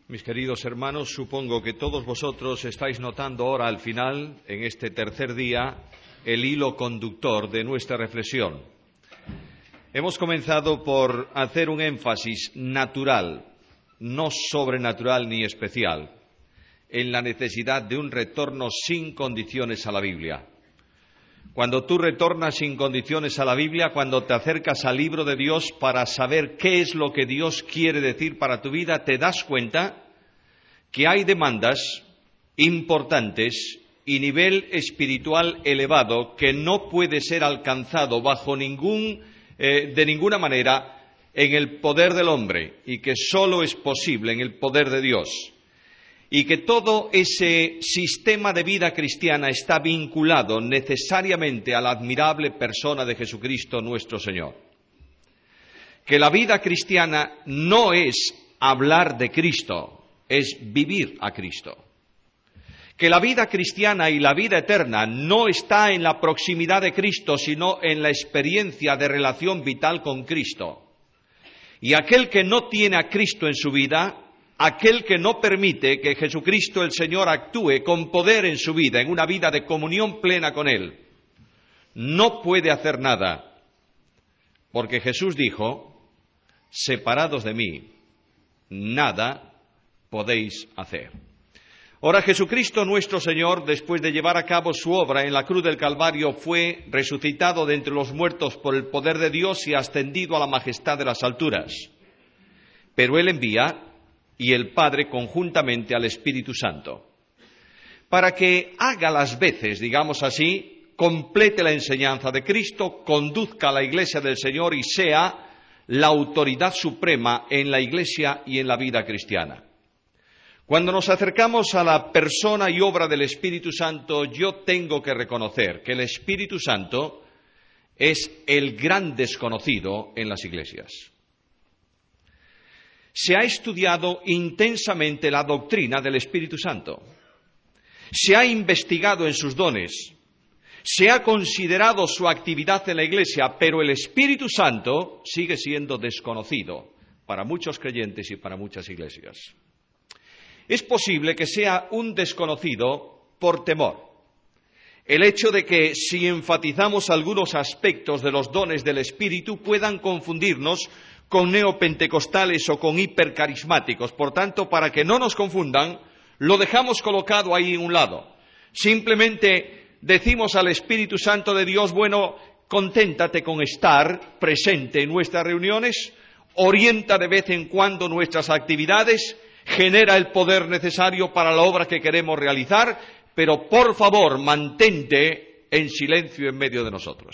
Mis queridos hermanos, supongo que todos vosotros estáis notando ahora al final, en este tercer día, el hilo conductor de nuestra reflexión. Hemos comenzado por hacer un énfasis natural, no sobrenatural ni especial, en la necesidad de un retorno sin condiciones a la Biblia. Cuando tú retornas sin condiciones a la Biblia, cuando te acercas al libro de Dios para saber qué es lo que Dios quiere decir para tu vida, te das cuenta que hay demandas importantes y nivel espiritual elevado que no puede ser alcanzado de ninguna manera en el poder del hombre y que solo es posible en el poder de Dios. Y que todo ese sistema de vida cristiana está vinculado necesariamente a la admirable persona de Jesucristo nuestro Señor. Que la vida cristiana no es hablar de Cristo, es vivir a Cristo. Que la vida cristiana y la vida eterna no está en la proximidad de Cristo, sino en la experiencia de relación vital con Cristo. Y aquel que no tiene a Cristo en su vida, aquel que no permite que Jesucristo el Señor actúe con poder en su vida, en una vida de comunión plena con Él, no puede hacer nada, porque Jesús dijo: separados de mí, nada podéis hacer. Ahora, Jesucristo nuestro Señor, después de llevar a cabo su obra en la cruz del Calvario, fue resucitado de entre los muertos por el poder de Dios y ascendido a la majestad de las alturas. Pero Él envía, y el Padre conjuntamente, al Espíritu Santo, para que haga las veces, digamos así, complete la enseñanza de Cristo, conduzca a la Iglesia del Señor y sea la autoridad suprema en la Iglesia y en la vida cristiana. Cuando nos acercamos a la persona y obra del Espíritu Santo, yo tengo que reconocer que el Espíritu Santo es el gran desconocido en las iglesias. Se ha estudiado intensamente la doctrina del Espíritu Santo. Se ha investigado en sus dones. Se ha considerado su actividad en la Iglesia, pero el Espíritu Santo sigue siendo desconocido para muchos creyentes y para muchas iglesias. Es posible que sea un desconocido por temor. El hecho de que si enfatizamos algunos aspectos de los dones del Espíritu puedan confundirnos con neopentecostales o con hipercarismáticos. Por tanto, para que no nos confundan, lo dejamos colocado ahí en un lado. Simplemente decimos al Espíritu Santo de Dios: bueno, conténtate con estar presente en nuestras reuniones, orienta de vez en cuando nuestras actividades, genera el poder necesario para la obra que queremos realizar, pero por favor mantente en silencio en medio de nosotros.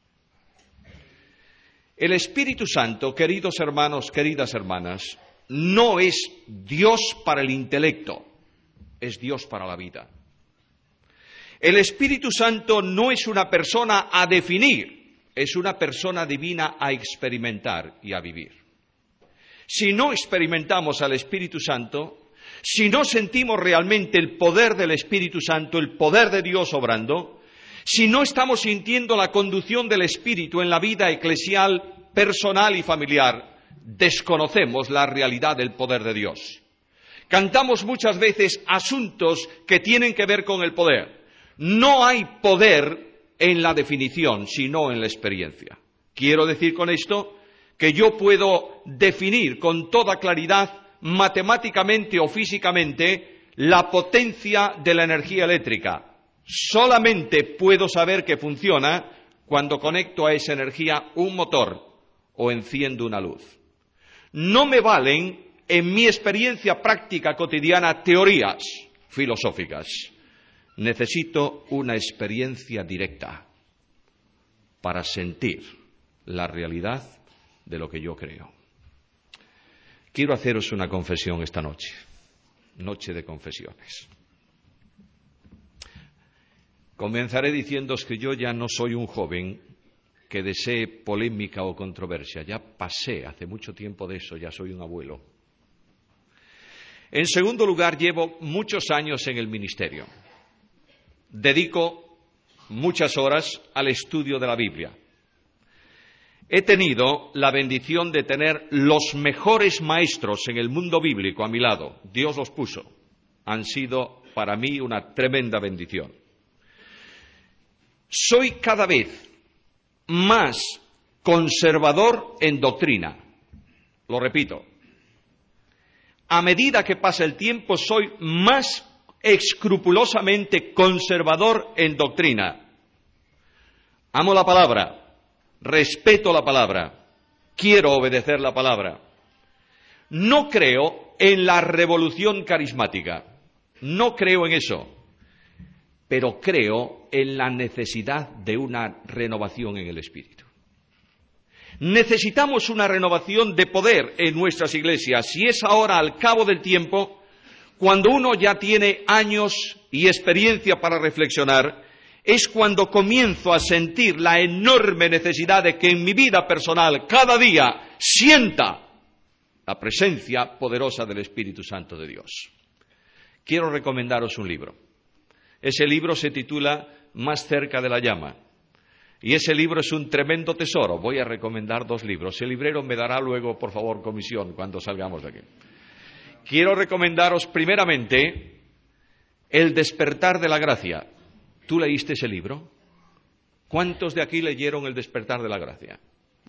El Espíritu Santo, queridos hermanos, queridas hermanas, no es Dios para el intelecto, es Dios para la vida. El Espíritu Santo no es una persona a definir, es una persona divina a experimentar y a vivir. Si no experimentamos al Espíritu Santo, si no sentimos realmente el poder del Espíritu Santo, el poder de Dios obrando, si no estamos sintiendo la conducción del Espíritu en la vida eclesial, personal y familiar, desconocemos la realidad del poder de Dios. Cantamos muchas veces asuntos que tienen que ver con el poder. No hay poder en la definición, sino en la experiencia. Quiero decir con esto que yo puedo definir con toda claridad, matemáticamente o físicamente, la potencia de la energía eléctrica. Solamente puedo saber que funciona cuando conecto a esa energía un motor o enciendo una luz. No me valen, en mi experiencia práctica cotidiana, teorías filosóficas. Necesito una experiencia directa para sentir la realidad de lo que yo creo. Quiero haceros una confesión esta noche, noche de confesiones. Comenzaré diciéndoos que yo ya no soy un joven que desee polémica o controversia. Ya pasé hace mucho tiempo de eso, ya soy un abuelo. En segundo lugar, llevo muchos años en el ministerio. Dedico muchas horas al estudio de la Biblia. He tenido la bendición de tener los mejores maestros en el mundo bíblico a mi lado. Dios los puso. Han sido para mí una tremenda bendición. Soy cada vez más conservador en doctrina. Lo repito. A medida que pasa el tiempo, soy más escrupulosamente conservador en doctrina. Amo la palabra. Respeto la palabra, quiero obedecer la palabra. No creo en la revolución carismática, no creo en eso, pero creo en la necesidad de una renovación en el espíritu. Necesitamos una renovación de poder en nuestras iglesias, y es ahora, al cabo del tiempo, cuando uno ya tiene años y experiencia para reflexionar, es cuando comienzo a sentir la enorme necesidad de que en mi vida personal cada día sienta la presencia poderosa del Espíritu Santo de Dios. Quiero recomendaros un libro. Ese libro se titula Más cerca de la llama. Y ese libro es un tremendo tesoro. Voy a recomendar 2 libros. El librero me dará luego, por favor, comisión cuando salgamos de aquí. Quiero recomendaros primeramente El despertar de la gracia. ¿Tú leíste ese libro? ¿Cuántos de aquí leyeron El despertar de la gracia?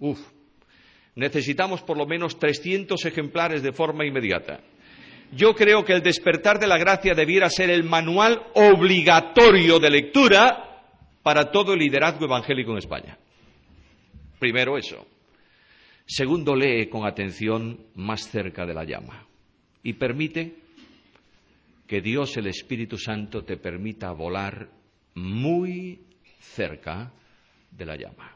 Necesitamos por lo menos 300 ejemplares de forma inmediata. Yo creo que El despertar de la gracia debiera ser el manual obligatorio de lectura para todo el liderazgo evangélico en España. Primero eso. Segundo, lee con atención Más cerca de la llama. Y permite que Dios, el Espíritu Santo, te permita volar muy cerca de la llama.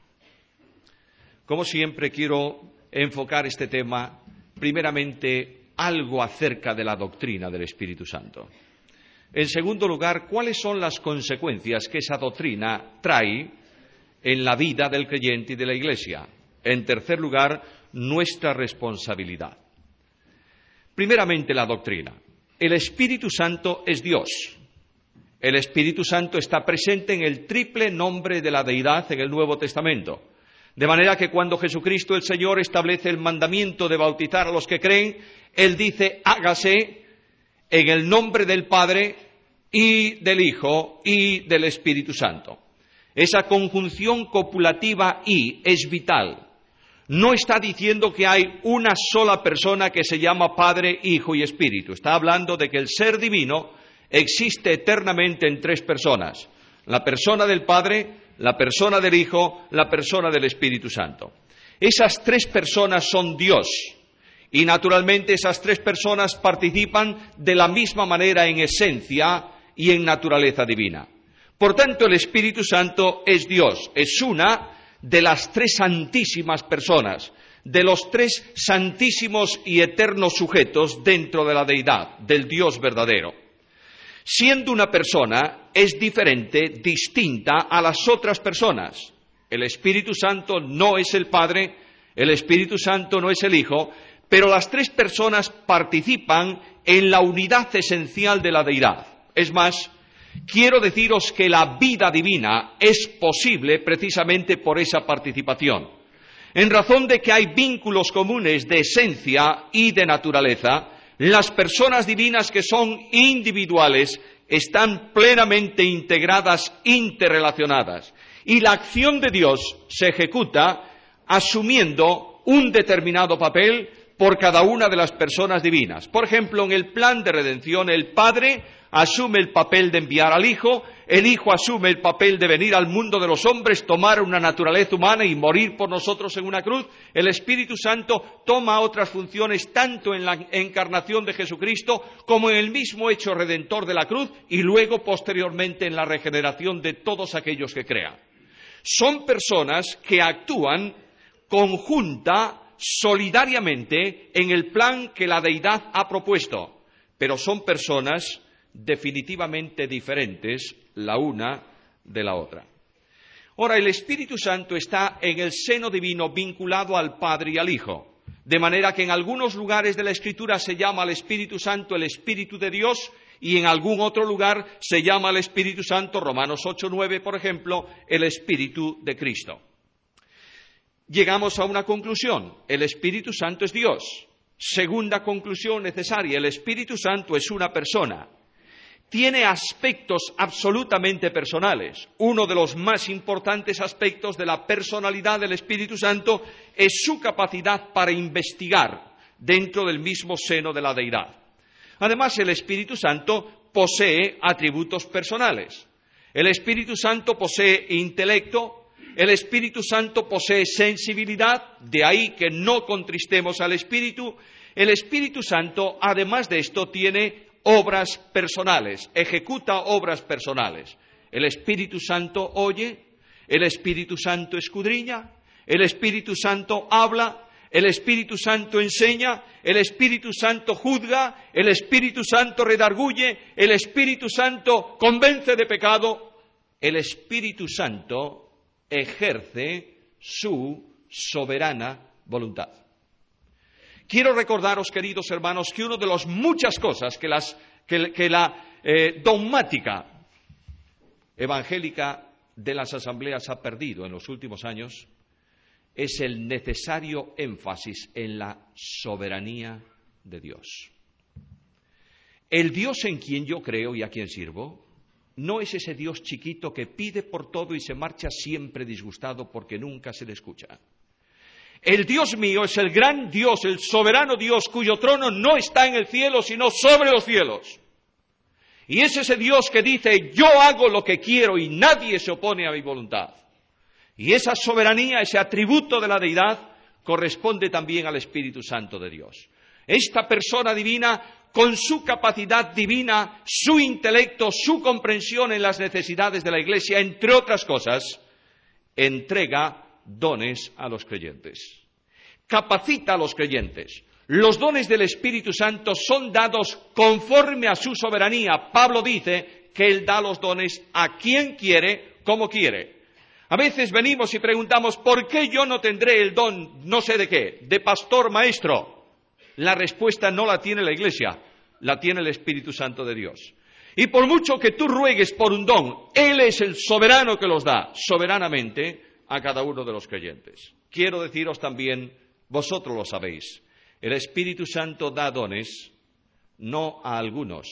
Como siempre, quiero enfocar este tema, primeramente, algo acerca de la doctrina del Espíritu Santo. En segundo lugar, ¿cuáles son las consecuencias que esa doctrina trae en la vida del creyente y de la Iglesia? En tercer lugar, nuestra responsabilidad. Primeramente, la doctrina. El Espíritu Santo es Dios. El Espíritu Santo está presente en el triple nombre de la deidad en el Nuevo Testamento. De manera que cuando Jesucristo el Señor establece el mandamiento de bautizar a los que creen, Él dice, hágase en el nombre del Padre y del Hijo y del Espíritu Santo. Esa conjunción copulativa y es vital. No está diciendo que hay una sola persona que se llama Padre, Hijo y Espíritu. Está hablando de que el ser divino existe eternamente en 3 personas. La persona del Padre, la persona del Hijo, la persona del Espíritu Santo. Esas 3 personas son Dios. Y naturalmente esas 3 personas participan de la misma manera en esencia y en naturaleza divina. Por tanto, el Espíritu Santo es Dios. Es una de las 3 santísimas personas, de los 3 santísimos y eternos sujetos dentro de la deidad, del Dios verdadero. Siendo una persona, es diferente, distinta a las otras personas. El Espíritu Santo no es el Padre, el Espíritu Santo no es el Hijo, pero las 3 personas participan en la unidad esencial de la deidad. Es más, quiero deciros que la vida divina es posible precisamente por esa participación. En razón de que hay vínculos comunes de esencia y de naturaleza, las personas divinas que son individuales están plenamente integradas, interrelacionadas. Y la acción de Dios se ejecuta asumiendo un determinado papel por cada una de las personas divinas. Por ejemplo, en el plan de redención, el Padre asume el papel de enviar al Hijo, el Hijo asume el papel de venir al mundo de los hombres, tomar una naturaleza humana y morir por nosotros en una cruz. El Espíritu Santo toma otras funciones tanto en la encarnación de Jesucristo como en el mismo hecho redentor de la cruz y luego posteriormente en la regeneración de todos aquellos que crean. Son personas que actúan conjunta, solidariamente en el plan que la deidad ha propuesto, pero son personas definitivamente diferentes la una de la otra. Ahora, el Espíritu Santo está en el seno divino vinculado al Padre y al Hijo, de manera que en algunos lugares de la Escritura se llama al Espíritu Santo el Espíritu de Dios y en algún otro lugar se llama al Espíritu Santo, Romanos 8:9, por ejemplo, el Espíritu de Cristo. llegamos a una conclusión: el Espíritu Santo es Dios. Segunda conclusión necesaria: el Espíritu Santo es una persona. Tiene aspectos absolutamente personales. Uno de los más importantes aspectos de la personalidad del Espíritu Santo es su capacidad para investigar dentro del mismo seno de la deidad. Además, el Espíritu Santo posee atributos personales. El Espíritu Santo posee intelecto, el Espíritu Santo posee sensibilidad, de ahí que no contristemos al Espíritu. El Espíritu Santo, además de esto, tiene obras personales, ejecuta obras personales. El Espíritu Santo oye, el Espíritu Santo escudriña, el Espíritu Santo habla, el Espíritu Santo enseña, el Espíritu Santo juzga, el Espíritu Santo redarguye, el Espíritu Santo convence de pecado. El Espíritu Santo ejerce su soberana voluntad. Quiero recordaros, queridos hermanos, que una de las muchas cosas que la dogmática evangélica de las asambleas ha perdido en los últimos años es el necesario énfasis en la soberanía de Dios. El Dios en quien yo creo y a quien sirvo no es ese Dios chiquito que pide por todo y se marcha siempre disgustado porque nunca se le escucha. El Dios mío es el gran Dios, el soberano Dios, cuyo trono no está en el cielo, sino sobre los cielos. Y es ese Dios que dice: yo hago lo que quiero y nadie se opone a mi voluntad. Y esa soberanía, ese atributo de la deidad, corresponde también al Espíritu Santo de Dios. Esta persona divina, con su capacidad divina, su intelecto, su comprensión en las necesidades de la Iglesia, entre otras cosas, entrega dones a los creyentes. Capacita a los creyentes. Los dones del Espíritu Santo son dados conforme a su soberanía. Pablo dice que Él da los dones a quien quiere, como quiere. A veces venimos y preguntamos: ¿por qué yo no tendré el don, no sé de qué, de pastor, maestro? La respuesta no la tiene la Iglesia, la tiene el Espíritu Santo de Dios. Y por mucho que tú ruegues por un don, Él es el soberano que los da soberanamente a cada uno de los creyentes. Quiero deciros también, vosotros lo sabéis, el Espíritu Santo da dones no a algunos,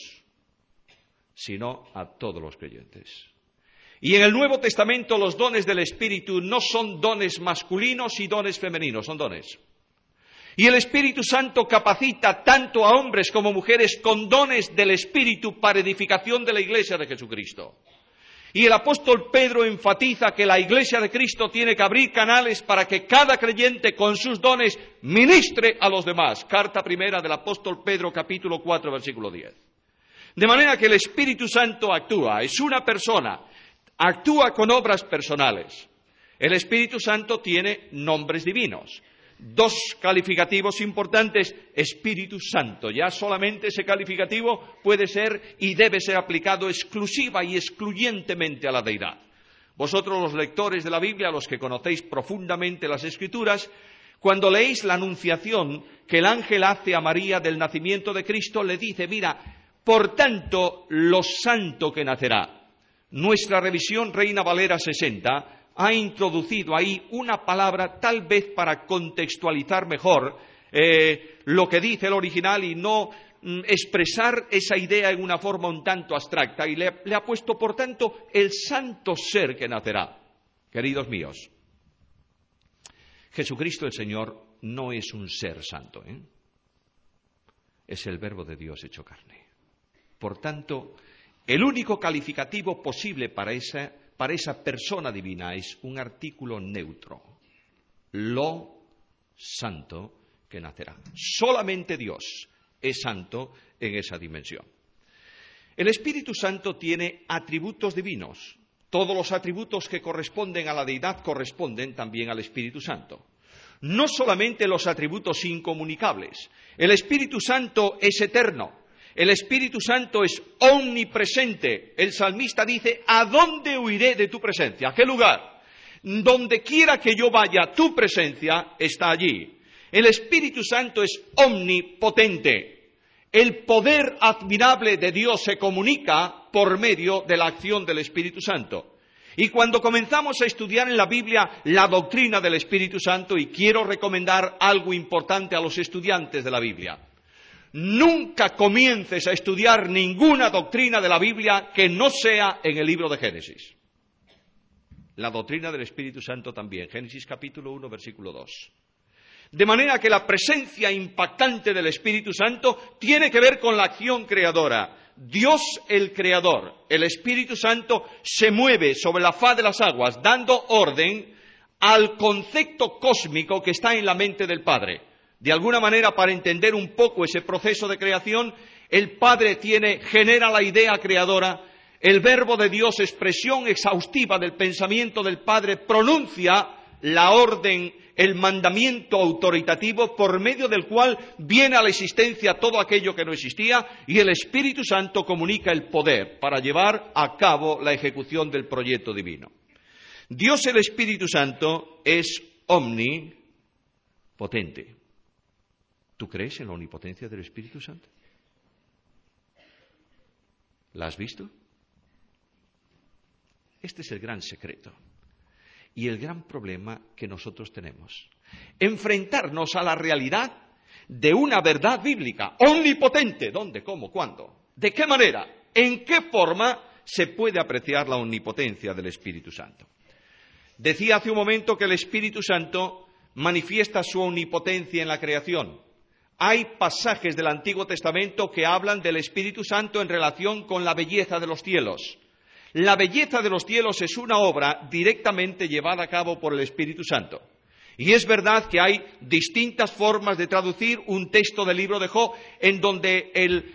sino a todos los creyentes. Y en el Nuevo Testamento los dones del Espíritu no son dones masculinos y dones femeninos, son dones. Y el Espíritu Santo capacita tanto a hombres como mujeres con dones del Espíritu para edificación de la Iglesia de Jesucristo. Y el apóstol Pedro enfatiza que la Iglesia de Cristo tiene que abrir canales para que cada creyente con sus dones ministre a los demás. Carta primera del apóstol Pedro, capítulo 4, versículo 10. De manera que el Espíritu Santo actúa, es una persona, actúa con obras personales. El Espíritu Santo tiene nombres divinos. Dos calificativos importantes: Espíritu Santo. Ya solamente ese calificativo puede ser y debe ser aplicado exclusiva y excluyentemente a la deidad. Vosotros, los lectores de la Biblia, los que conocéis profundamente las Escrituras, cuando leéis la anunciación que el ángel hace a María del nacimiento de Cristo, le dice: mira, por tanto, lo santo que nacerá. Nuestra revisión Reina Valera 60 ha introducido ahí una palabra, tal vez para contextualizar mejor lo que dice el original y no expresar esa idea en una forma un tanto abstracta, y le ha puesto, por tanto, el santo ser que nacerá. Queridos míos, Jesucristo el Señor no es un ser santo, es el Verbo de Dios hecho carne. Por tanto, el único calificativo posible para esa persona divina es un artículo neutro: lo santo que nacerá. Solamente Dios es santo en esa dimensión. El Espíritu Santo tiene atributos divinos. Todos los atributos que corresponden a la deidad corresponden también al Espíritu Santo. No solamente los atributos incomunicables. El Espíritu Santo es eterno. El Espíritu Santo es omnipresente. El salmista dice: ¿a dónde huiré de tu presencia? ¿A qué lugar? Donde quiera que yo vaya, tu presencia está allí. El Espíritu Santo es omnipotente. El poder admirable de Dios se comunica por medio de la acción del Espíritu Santo. Y cuando comenzamos a estudiar en la Biblia la doctrina del Espíritu Santo, y quiero recomendar algo importante a los estudiantes de la Biblia, nunca comiences a estudiar ninguna doctrina de la Biblia que no sea en el libro de Génesis. La doctrina del Espíritu Santo también, Génesis capítulo 1, versículo 2. De manera que la presencia impactante del Espíritu Santo tiene que ver con la acción creadora. Dios el Creador, el Espíritu Santo, se mueve sobre la faz de las aguas, dando orden al concepto cósmico que está en la mente del Padre. De alguna manera, para entender un poco ese proceso de creación, el Padre genera la idea creadora, el Verbo de Dios, expresión exhaustiva del pensamiento del Padre, pronuncia la orden, el mandamiento autoritativo por medio del cual viene a la existencia todo aquello que no existía, y el Espíritu Santo comunica el poder para llevar a cabo la ejecución del proyecto divino. Dios el Espíritu Santo es omnipotente. ¿Tú crees en la omnipotencia del Espíritu Santo? ¿La has visto? Este es el gran secreto y el gran problema que nosotros tenemos. Enfrentarnos a la realidad de una verdad bíblica omnipotente. ¿Dónde? ¿Cómo? ¿Cuándo? ¿De qué manera? ¿En qué forma se puede apreciar la omnipotencia del Espíritu Santo? Decía hace un momento que el Espíritu Santo manifiesta su omnipotencia en la creación. Hay pasajes del Antiguo Testamento que hablan del Espíritu Santo en relación con la belleza de los cielos. La belleza de los cielos es una obra directamente llevada a cabo por el Espíritu Santo. Y es verdad que hay distintas formas de traducir un texto del libro de Job, en donde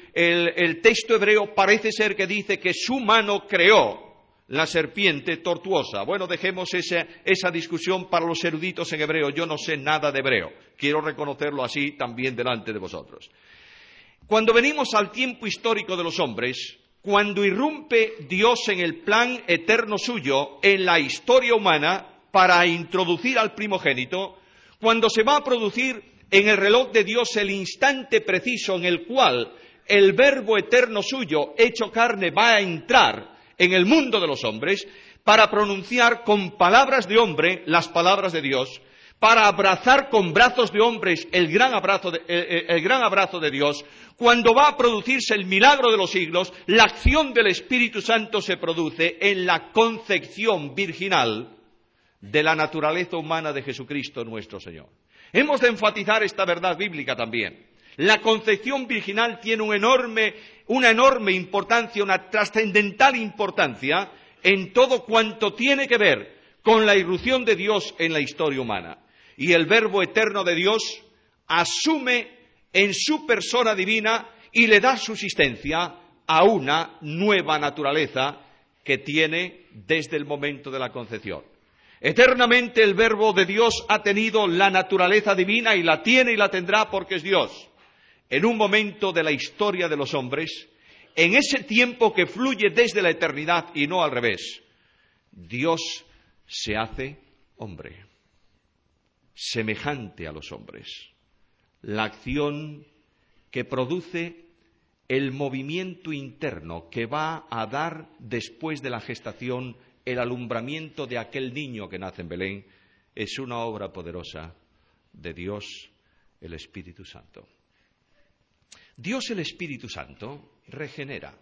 el texto hebreo parece ser que dice que su mano creó la serpiente tortuosa. Bueno, dejemos esa discusión para los eruditos en hebreo. Yo no sé nada de hebreo. Quiero reconocerlo así también delante de vosotros. Cuando venimos al tiempo histórico de los hombres, cuando irrumpe Dios en el plan eterno suyo, en la historia humana, para introducir al primogénito, cuando se va a producir en el reloj de Dios el instante preciso en el cual el verbo eterno suyo, hecho carne, va a entrar en el mundo de los hombres, para pronunciar con palabras de hombre las palabras de Dios, para abrazar con brazos de hombres el gran abrazo de Dios. Cuando va a producirse el milagro de los siglos, la acción del Espíritu Santo se produce en la concepción virginal de la naturaleza humana de Jesucristo nuestro Señor. Hemos de enfatizar esta verdad bíblica también. La concepción virginal tiene una enorme importancia, una trascendental importancia en todo cuanto tiene que ver con la irrupción de Dios en la historia humana. Y el Verbo eterno de Dios asume en su persona divina y le da subsistencia a una nueva naturaleza que tiene desde el momento de la concepción. Eternamente el Verbo de Dios ha tenido la naturaleza divina y la tiene y la tendrá porque es Dios. En un momento de la historia de los hombres, en ese tiempo que fluye desde la eternidad y no al revés, Dios se hace hombre, semejante a los hombres. La acción que produce el movimiento interno que va a dar después de la gestación el alumbramiento de aquel niño que nace en Belén es una obra poderosa de Dios, el Espíritu Santo. Dios, el Espíritu Santo, regenera.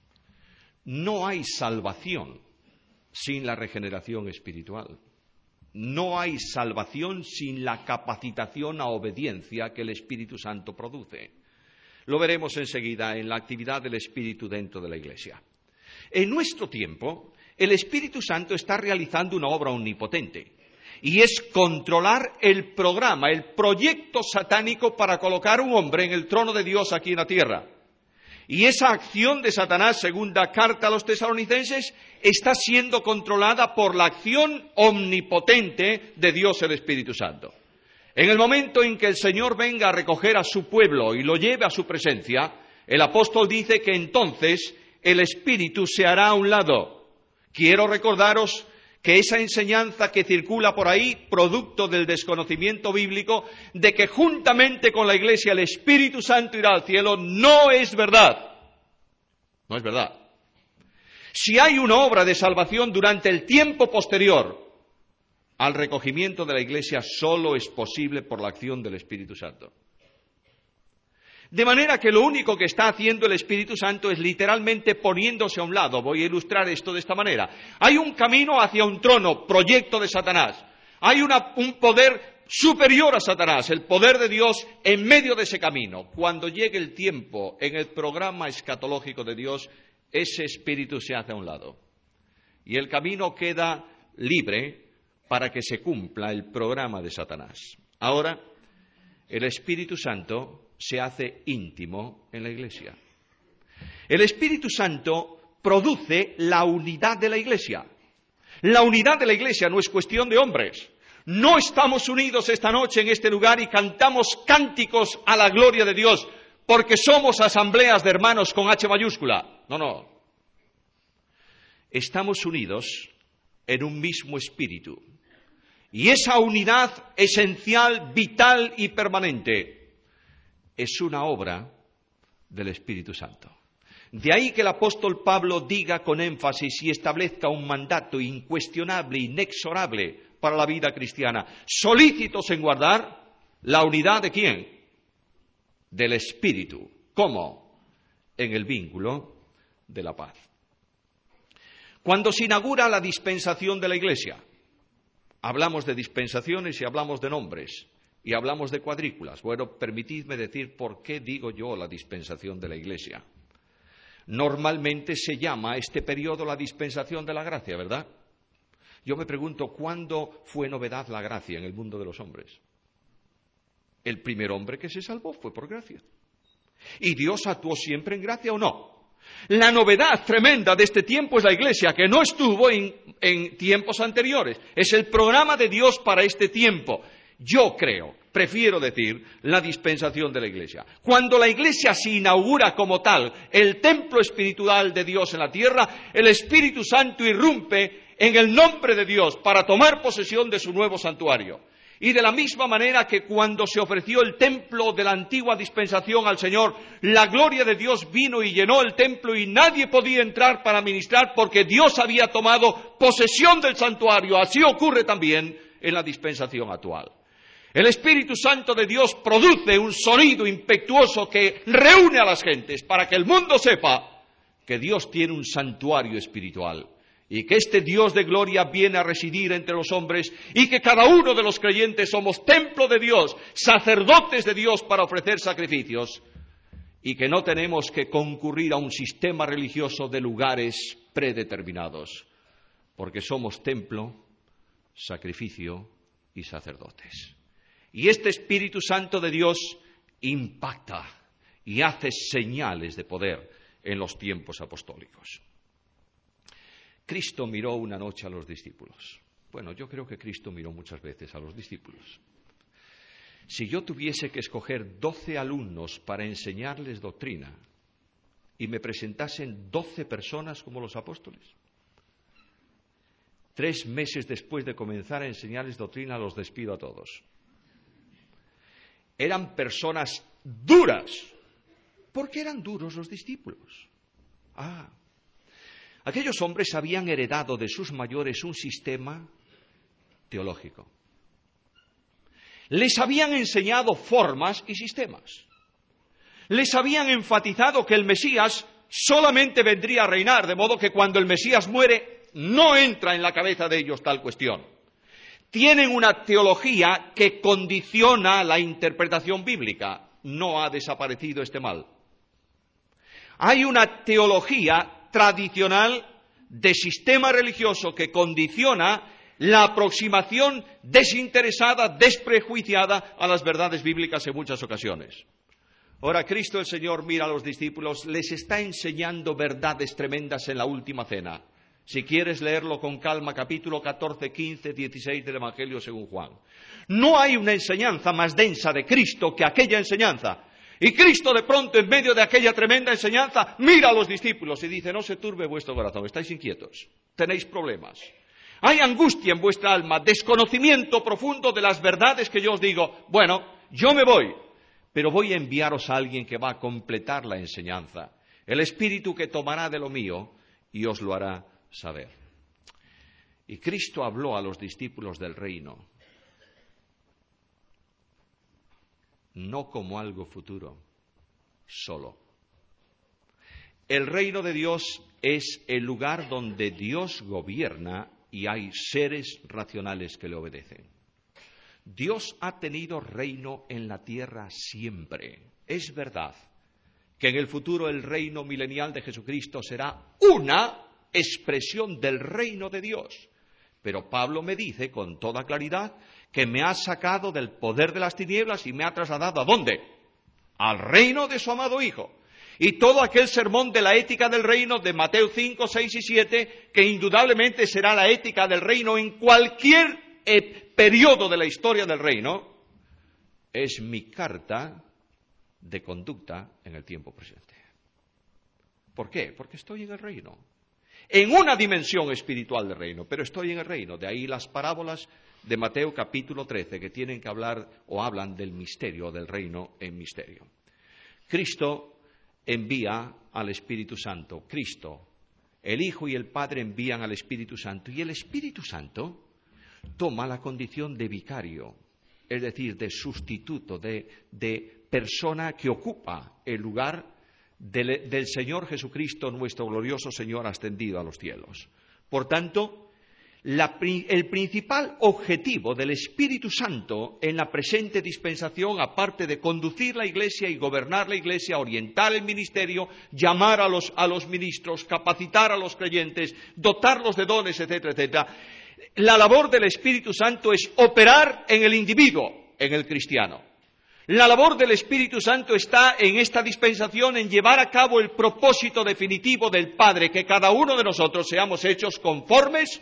No hay salvación sin la regeneración espiritual. No hay salvación sin la capacitación a obediencia que el Espíritu Santo produce. Lo veremos enseguida en la actividad del Espíritu dentro de la Iglesia. En nuestro tiempo, el Espíritu Santo está realizando una obra omnipotente, y es controlar el programa, el proyecto satánico para colocar un hombre en el trono de Dios aquí en la tierra. Y esa acción de Satanás, segunda carta a los tesalonicenses, está siendo controlada por la acción omnipotente de Dios el Espíritu Santo. En el momento en que el Señor venga a recoger a su pueblo y lo lleve a su presencia, el apóstol dice que entonces el Espíritu se hará a un lado. Quiero recordaros que esa enseñanza que circula por ahí, producto del desconocimiento bíblico, de que juntamente con la Iglesia el Espíritu Santo irá al cielo, no es verdad. No es verdad. Si hay una obra de salvación durante el tiempo posterior al recogimiento de la Iglesia, solo es posible por la acción del Espíritu Santo. De manera que lo único que está haciendo el Espíritu Santo es literalmente poniéndose a un lado. Voy a ilustrar esto de esta manera. Hay un camino hacia un trono, proyecto de Satanás. Hay un poder superior a Satanás, el poder de Dios en medio de ese camino. Cuando llegue el tiempo en el programa escatológico de Dios, ese espíritu se hace a un lado. Y el camino queda libre para que se cumpla el programa de Satanás. Ahora, el Espíritu Santo se hace íntimo en la Iglesia. El Espíritu Santo produce la unidad de la Iglesia. La unidad de la Iglesia no es cuestión de hombres. No estamos unidos esta noche en este lugar y cantamos cánticos a la gloria de Dios porque somos asambleas de hermanos con H mayúscula. No. Estamos unidos en un mismo espíritu. Y esa unidad esencial, vital y permanente es una obra del Espíritu Santo. De ahí que el apóstol Pablo diga con énfasis y establezca un mandato incuestionable, inexorable para la vida cristiana, solícitos en guardar la unidad ¿de quién? Del Espíritu. ¿Cómo? En el vínculo de la paz. Cuando se inaugura la dispensación de la Iglesia, hablamos de dispensaciones y hablamos de nombres y hablamos de cuadrículas. Bueno, permitidme decir por qué digo yo la dispensación de la Iglesia. Normalmente se llama a este periodo la dispensación de la gracia, ¿verdad? Yo me pregunto, ¿cuándo fue novedad la gracia en el mundo de los hombres? El primer hombre que se salvó fue por gracia. ¿Y Dios actuó siempre en gracia o no? La novedad tremenda de este tiempo es la Iglesia, que no estuvo en tiempos anteriores. Es el programa de Dios para este tiempo. Yo prefiero decir, la dispensación de la Iglesia. Cuando la Iglesia se inaugura como tal, el templo espiritual de Dios en la tierra, el Espíritu Santo irrumpe en el nombre de Dios para tomar posesión de su nuevo santuario. Y de la misma manera que cuando se ofreció el templo de la antigua dispensación al Señor, la gloria de Dios vino y llenó el templo y nadie podía entrar para ministrar porque Dios había tomado posesión del santuario. Así ocurre también en la dispensación actual. El Espíritu Santo de Dios produce un sonido impetuoso que reúne a las gentes para que el mundo sepa que Dios tiene un santuario espiritual. Y que este Dios de gloria viene a residir entre los hombres y que cada uno de los creyentes somos templo de Dios, sacerdotes de Dios para ofrecer sacrificios y que no tenemos que concurrir a un sistema religioso de lugares predeterminados, porque somos templo, sacrificio y sacerdotes. Y este Espíritu Santo de Dios impacta y hace señales de poder en los tiempos apostólicos. Cristo miró una noche a los discípulos. Bueno, yo creo que Cristo miró muchas veces a los discípulos. Si yo tuviese que escoger 12 alumnos para enseñarles doctrina y me presentasen 12 personas como los apóstoles, 3 meses después de comenzar a enseñarles doctrina los despido a todos. Eran personas duras. ¿Por qué eran duros los discípulos? Aquellos hombres habían heredado de sus mayores un sistema teológico. Les habían enseñado formas y sistemas. Les habían enfatizado que el Mesías solamente vendría a reinar, de modo que cuando el Mesías muere no entra en la cabeza de ellos tal cuestión. Tienen una teología que condiciona la interpretación bíblica. No ha desaparecido este mal. Hay una teología tradicional de sistema religioso que condiciona la aproximación desinteresada, desprejuiciada a las verdades bíblicas en muchas ocasiones. Ahora Cristo el Señor mira a los discípulos, les está enseñando verdades tremendas en la última cena. Si quieres leerlo con calma, capítulo 14, 15, 16 del Evangelio según Juan. No hay una enseñanza más densa de Cristo que aquella enseñanza. Y Cristo de pronto, en medio de aquella tremenda enseñanza, mira a los discípulos y dice, no se turbe vuestro corazón, estáis inquietos, tenéis problemas. Hay angustia en vuestra alma, desconocimiento profundo de las verdades que yo os digo. Bueno, yo me voy, pero voy a enviaros a alguien que va a completar la enseñanza. El Espíritu que tomará de lo mío y os lo hará saber. Y Cristo habló a los discípulos del reino, no como algo futuro, solo. El reino de Dios es el lugar donde Dios gobierna y hay seres racionales que le obedecen. Dios ha tenido reino en la tierra siempre. Es verdad que en el futuro el reino milenial de Jesucristo será una expresión del reino de Dios. Pero Pablo me dice con toda claridad que me ha sacado del poder de las tinieblas y me ha trasladado ¿a dónde? Al reino de su amado Hijo. Y todo aquel sermón de la ética del reino de Mateo 5, 6 y 7, que indudablemente será la ética del reino en cualquier periodo de la historia del reino, es mi carta de conducta en el tiempo presente. ¿Por qué? Porque estoy en el reino. En una dimensión espiritual del reino, pero estoy en el reino. De ahí las parábolas de Mateo capítulo 13, que tienen que hablar o hablan del misterio, del reino en misterio. Cristo envía al Espíritu Santo. Cristo, el Hijo y el Padre envían al Espíritu Santo. Y el Espíritu Santo toma la condición de vicario, es decir, de sustituto, de persona que ocupa el lugar del Señor Jesucristo, nuestro glorioso Señor ascendido a los cielos. Por tanto, el principal objetivo del Espíritu Santo en la presente dispensación, aparte de conducir la Iglesia y gobernar la Iglesia, orientar el ministerio, llamar a los ministros, capacitar a los creyentes, dotarlos de dones, etcétera, etcétera, la labor del Espíritu Santo es operar en el individuo, en el cristiano. La labor del Espíritu Santo está en esta dispensación en llevar a cabo el propósito definitivo del Padre, que cada uno de nosotros seamos hechos conformes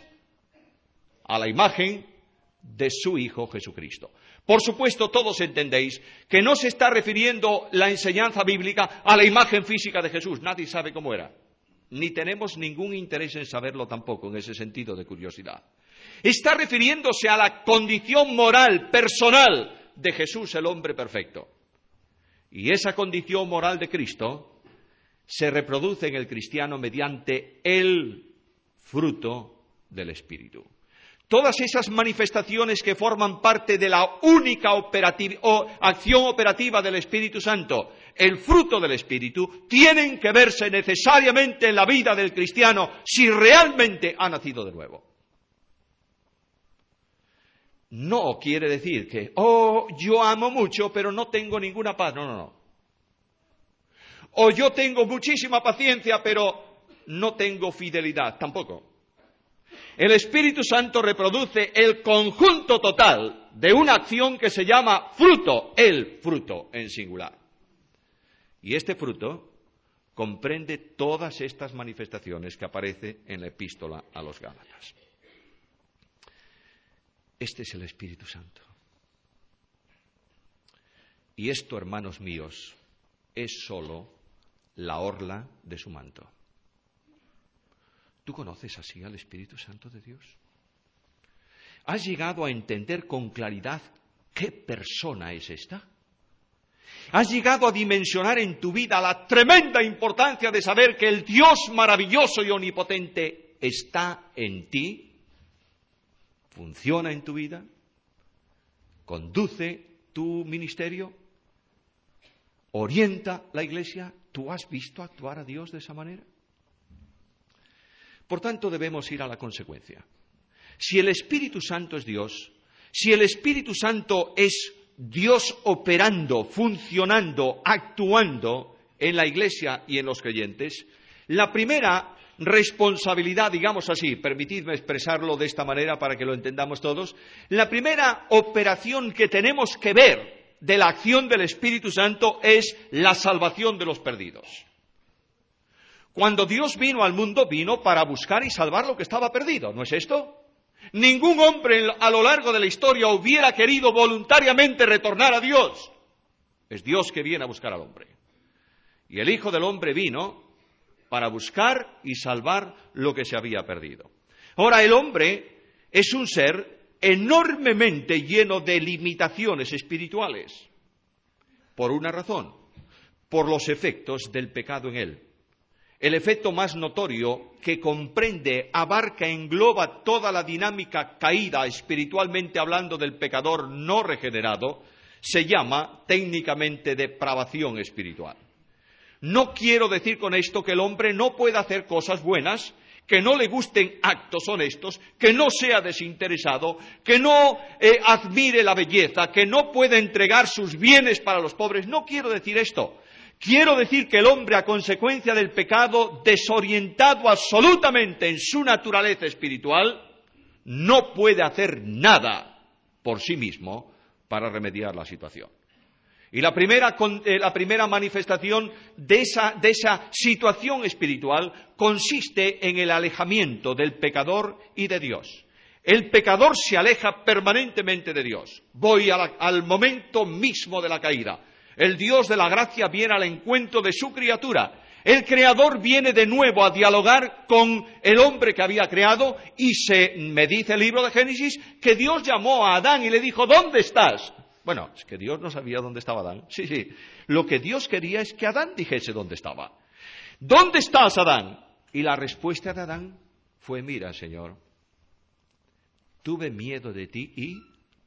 a la imagen de su Hijo Jesucristo. Por supuesto, todos entendéis que no se está refiriendo la enseñanza bíblica a la imagen física de Jesús. Nadie sabe cómo era. Ni tenemos ningún interés en saberlo tampoco, en ese sentido de curiosidad. Está refiriéndose a la condición moral, personal de Jesús, el hombre perfecto. Y esa condición moral de Cristo se reproduce en el cristiano mediante el fruto del Espíritu. Todas esas manifestaciones que forman parte de la única acción operativa del Espíritu Santo, el fruto del Espíritu, tienen que verse necesariamente en la vida del cristiano si realmente ha nacido de nuevo. No quiere decir que, yo amo mucho, pero no tengo ninguna paz. No. O yo tengo muchísima paciencia, pero no tengo fidelidad. Tampoco. El Espíritu Santo reproduce el conjunto total de una acción que se llama fruto, el fruto en singular. Y este fruto comprende todas estas manifestaciones que aparece en la epístola a los Gálatas. Este es el Espíritu Santo. Y esto, hermanos míos, es solo la orla de su manto. ¿Tú conoces así al Espíritu Santo de Dios? ¿Has llegado a entender con claridad qué persona es esta? ¿Has llegado a dimensionar en tu vida la tremenda importancia de saber que el Dios maravilloso y omnipotente está en ti? ¿Funciona en tu vida? ¿Conduce tu ministerio? ¿Orienta la Iglesia? ¿Tú has visto actuar a Dios de esa manera? Por tanto, debemos ir a la consecuencia. Si el Espíritu Santo es Dios, si el Espíritu Santo es Dios operando, funcionando, actuando en la Iglesia y en los creyentes, la primera responsabilidad, digamos así, permitidme expresarlo de esta manera para que lo entendamos todos, la primera operación que tenemos que ver de la acción del Espíritu Santo es la salvación de los perdidos. Cuando Dios vino al mundo, vino para buscar y salvar lo que estaba perdido, ¿no es esto? Ningún hombre a lo largo de la historia hubiera querido voluntariamente retornar a Dios. Es Dios que viene a buscar al hombre. Y el Hijo del Hombre vino para buscar y salvar lo que se había perdido. Ahora, el hombre es un ser enormemente lleno de limitaciones espirituales. Por una razón, por los efectos del pecado en él. El efecto más notorio, que comprende, abarca, engloba toda la dinámica caída, espiritualmente hablando, del pecador no regenerado, se llama técnicamente depravación espiritual. No quiero decir con esto que el hombre no pueda hacer cosas buenas, que no le gusten actos honestos, que no sea desinteresado, que no admire la belleza, que no pueda entregar sus bienes para los pobres. No quiero decir esto. Quiero decir que el hombre, a consecuencia del pecado, desorientado absolutamente en su naturaleza espiritual, no puede hacer nada por sí mismo para remediar la situación. Y la primera manifestación de esa situación espiritual consiste en el alejamiento del pecador y de Dios. El pecador se aleja permanentemente de Dios. Voy al momento mismo de la caída. El Dios de la gracia viene al encuentro de su criatura. El Creador viene de nuevo a dialogar con el hombre que había creado y me dice el libro de Génesis que Dios llamó a Adán y le dijo: ¿dónde estás? Bueno, es que Dios no sabía dónde estaba Adán. Sí. Lo que Dios quería es que Adán dijese dónde estaba. ¿Dónde estás, Adán? Y la respuesta de Adán fue: mira, Señor, tuve miedo de ti y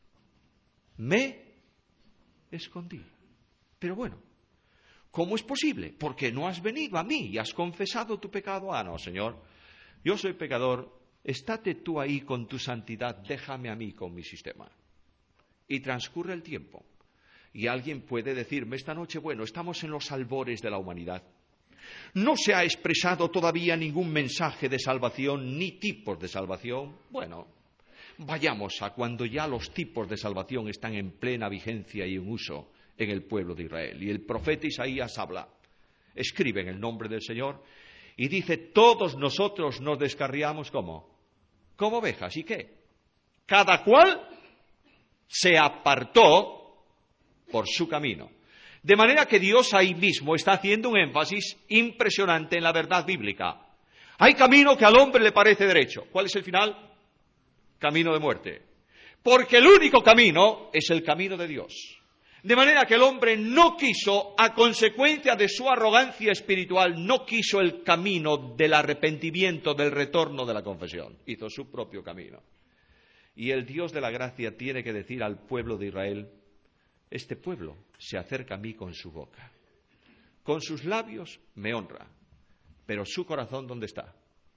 me escondí. Pero bueno, ¿cómo es posible? Porque no has venido a mí y has confesado tu pecado. Ah, no, Señor, yo soy pecador, estate tú ahí con tu santidad, déjame a mí con mi sistema. Y transcurre el tiempo. Y alguien puede decirme esta noche: bueno, estamos en los albores de la humanidad. No se ha expresado todavía ningún mensaje de salvación, ni tipos de salvación. Bueno, vayamos a cuando ya los tipos de salvación están en plena vigencia y en uso en el pueblo de Israel. Y el profeta Isaías habla, escribe en el nombre del Señor, y dice: todos nosotros nos descarriamos como ovejas. ¿Y qué? Cada cual se apartó por su camino. De manera que Dios ahí mismo está haciendo un énfasis impresionante en la verdad bíblica. Hay camino que al hombre le parece derecho. ¿Cuál es el final? Camino de muerte. Porque el único camino es el camino de Dios. De manera que el hombre no quiso, a consecuencia de su arrogancia espiritual, no quiso el camino del arrepentimiento, del retorno, de la confesión. Hizo su propio camino. Y el Dios de la gracia tiene que decir al pueblo de Israel: este pueblo se acerca a mí con su boca. Con sus labios me honra, pero su corazón, ¿dónde está?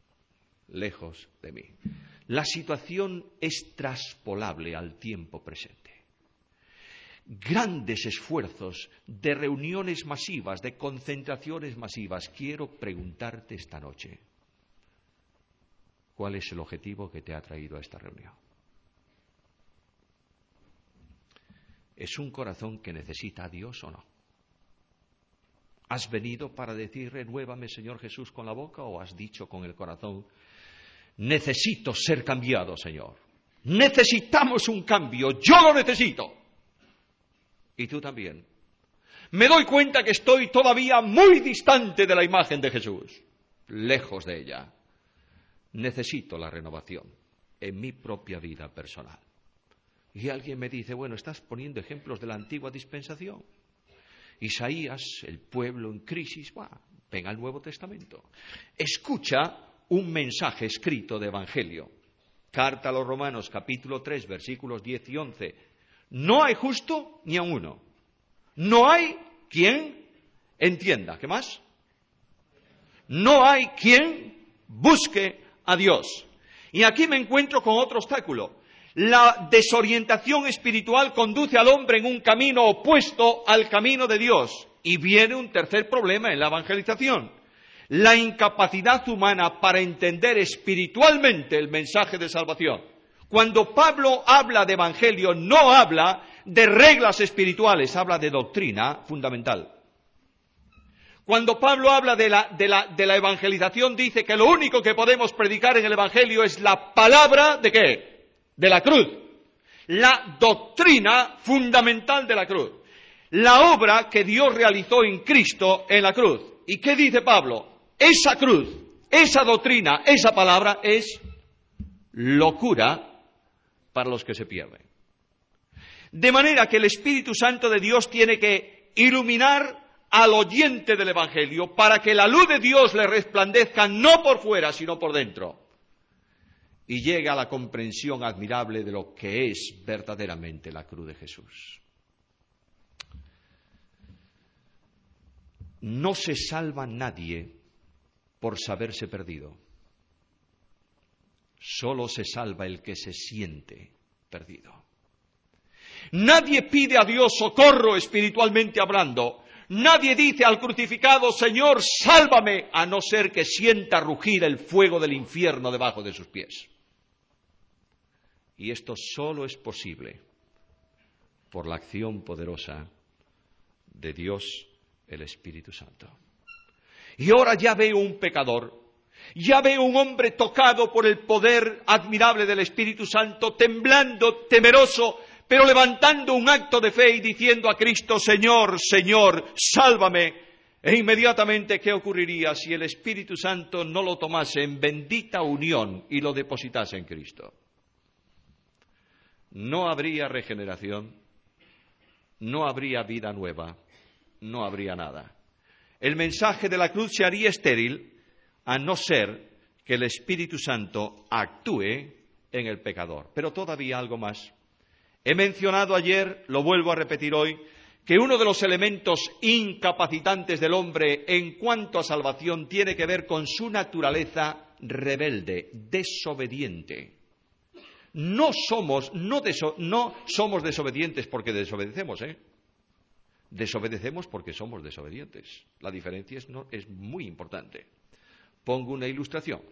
Lejos de mí. La situación es traspolable al tiempo presente. Grandes esfuerzos de reuniones masivas, de concentraciones masivas. Quiero preguntarte esta noche: ¿cuál es el objetivo que te ha traído a esta reunión? ¿Es un corazón que necesita a Dios o no? ¿Has venido para decir: renuévame, Señor Jesús, con la boca? ¿O has dicho con el corazón: necesito ser cambiado, Señor? Necesitamos un cambio, yo lo necesito. Y tú también. Me doy cuenta que estoy todavía muy distante de la imagen de Jesús, lejos de ella. Necesito la renovación en mi propia vida personal. Y alguien me dice: bueno, estás poniendo ejemplos de la antigua dispensación. Isaías, el pueblo en crisis, ven al Nuevo Testamento. Escucha un mensaje escrito de Evangelio. Carta a los Romanos, capítulo 3, versículos 10 y 11. No hay justo ni a uno. No hay quien entienda. ¿Qué más? No hay quien busque a Dios. Y aquí me encuentro con otro obstáculo. La desorientación espiritual conduce al hombre en un camino opuesto al camino de Dios. Y viene un tercer problema en la evangelización: la incapacidad humana para entender espiritualmente el mensaje de salvación. Cuando Pablo habla de evangelio, no habla de reglas espirituales, habla de doctrina fundamental. Cuando Pablo habla de la evangelización, dice que lo único que podemos predicar en el evangelio es la palabra ¿de qué? De la cruz, la doctrina fundamental de la cruz, la obra que Dios realizó en Cristo en la cruz. ¿Y qué dice Pablo? Esa cruz, esa doctrina, esa palabra es locura para los que se pierden. De manera que el Espíritu Santo de Dios tiene que iluminar al oyente del Evangelio para que la luz de Dios le resplandezca no por fuera, sino por dentro. Y llegue a la comprensión admirable de lo que es verdaderamente la cruz de Jesús. No se salva nadie por saberse perdido. Solo se salva el que se siente perdido. Nadie pide a Dios socorro espiritualmente hablando. Nadie dice al crucificado, Señor, sálvame, a no ser que sienta rugir el fuego del infierno debajo de sus pies. Y esto solo es posible por la acción poderosa de Dios, el Espíritu Santo. Y ahora ya veo un pecador, ya veo un hombre tocado por el poder admirable del Espíritu Santo, temblando, temeroso, pero levantando un acto de fe y diciendo a Cristo, Señor, Señor, sálvame. E inmediatamente, ¿qué ocurriría si el Espíritu Santo no lo tomase en bendita unión y lo depositase en Cristo? No habría regeneración, no habría vida nueva, no habría nada. El mensaje de la cruz se haría estéril a no ser que el Espíritu Santo actúe en el pecador. Pero todavía algo más. He mencionado ayer, lo vuelvo a repetir hoy, que uno de los elementos incapacitantes del hombre en cuanto a salvación tiene que ver con su naturaleza rebelde, desobediente. No somos desobedientes porque desobedecemos, Desobedecemos porque somos desobedientes. La diferencia es muy importante. Pongo una ilustración.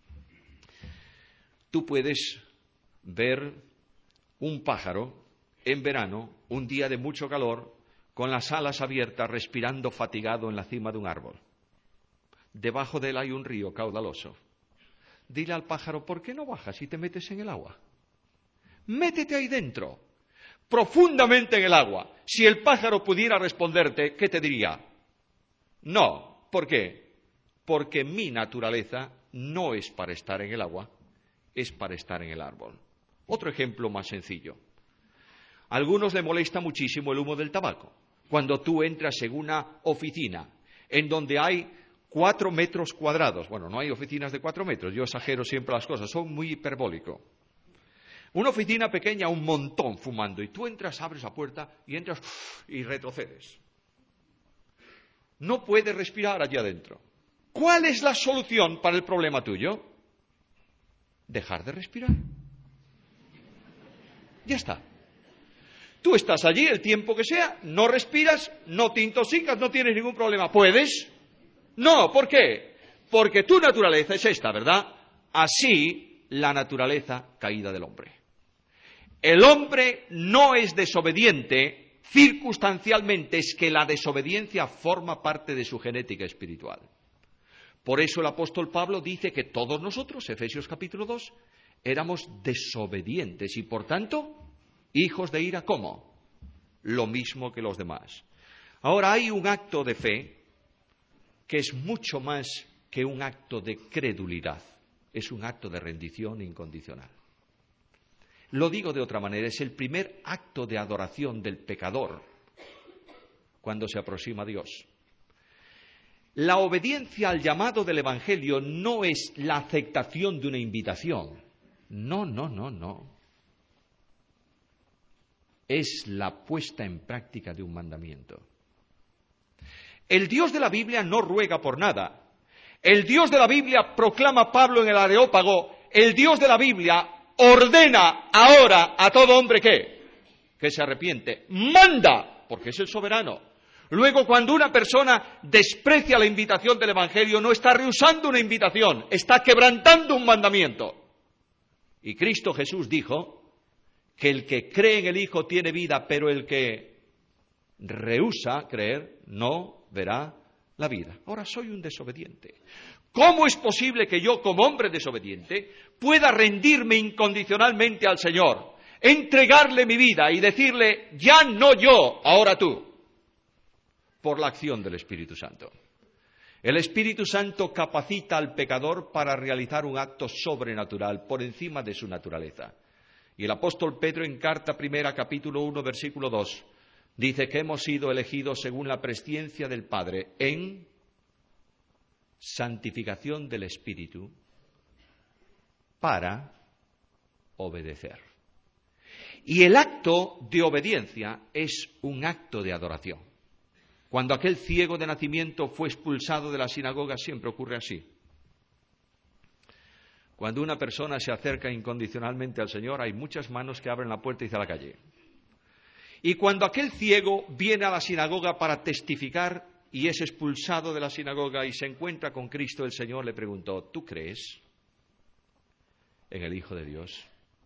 Tú puedes ver un pájaro en verano, un día de mucho calor, con las alas abiertas, respirando fatigado en la cima de un árbol. Debajo de él hay un río caudaloso. Dile al pájaro, ¿por qué no bajas y te metes en el agua? Métete ahí dentro, profundamente en el agua. Si el pájaro pudiera responderte, ¿qué te diría? No. ¿Por qué? Porque mi naturaleza no es para estar en el agua, es para estar en el árbol. Otro ejemplo más sencillo. A algunos les molesta muchísimo el humo del tabaco. Cuando tú entras en una oficina en donde hay 4 metros cuadrados, bueno, no hay oficinas de 4 metros, yo exagero siempre las cosas, son muy hiperbólico. Una oficina pequeña, un montón fumando, y tú entras, abres la puerta y entras y retrocedes. No puedes respirar allí adentro. ¿Cuál es la solución para el problema tuyo? Dejar de respirar. Ya está. Tú estás allí el tiempo que sea, no respiras, no te intoxicas, no tienes ningún problema. ¿Puedes? No, ¿por qué? Porque tu naturaleza es esta, ¿verdad? Así la naturaleza caída del hombre. El hombre no es desobediente circunstancialmente, es que la desobediencia forma parte de su genética espiritual. Por eso el apóstol Pablo dice que todos nosotros, Efesios capítulo 2, éramos desobedientes y por tanto, hijos de ira, ¿cómo? Lo mismo que los demás. Ahora hay un acto de fe que es mucho más que un acto de credulidad, es un acto de rendición incondicional. Lo digo de otra manera, es el primer acto de adoración del pecador cuando se aproxima a Dios. La obediencia al llamado del Evangelio no es la aceptación de una invitación. No. Es la puesta en práctica de un mandamiento. El Dios de la Biblia no ruega por nada. El Dios de la Biblia, proclama Pablo en el Areópago, el Dios de la Biblia ordena ahora a todo hombre que se arrepiente. Manda, porque es el soberano. Luego, cuando una persona desprecia la invitación del Evangelio, no está rehusando una invitación, está quebrantando un mandamiento. Y Cristo Jesús dijo que el que cree en el Hijo tiene vida, pero el que rehúsa creer no verá la vida. Ahora soy un desobediente. ¿Cómo es posible que yo, como hombre desobediente, pueda rendirme incondicionalmente al Señor, entregarle mi vida y decirle, ya no yo, ahora tú? Por la acción del Espíritu Santo. El Espíritu Santo capacita al pecador para realizar un acto sobrenatural por encima de su naturaleza. Y el apóstol Pedro en carta primera, capítulo 1, versículo 2, Dice que hemos sido elegidos según la presciencia del Padre en santificación del Espíritu para obedecer. Y el acto de obediencia es un acto de adoración. Cuando aquel ciego de nacimiento fue expulsado de la sinagoga, siempre ocurre así. Cuando una persona se acerca incondicionalmente al Señor, hay muchas manos que abren la puerta y dice a la calle. Y cuando aquel ciego viene a la sinagoga para testificar y es expulsado de la sinagoga y se encuentra con Cristo, el Señor le preguntó, ¿tú crees en el Hijo de Dios?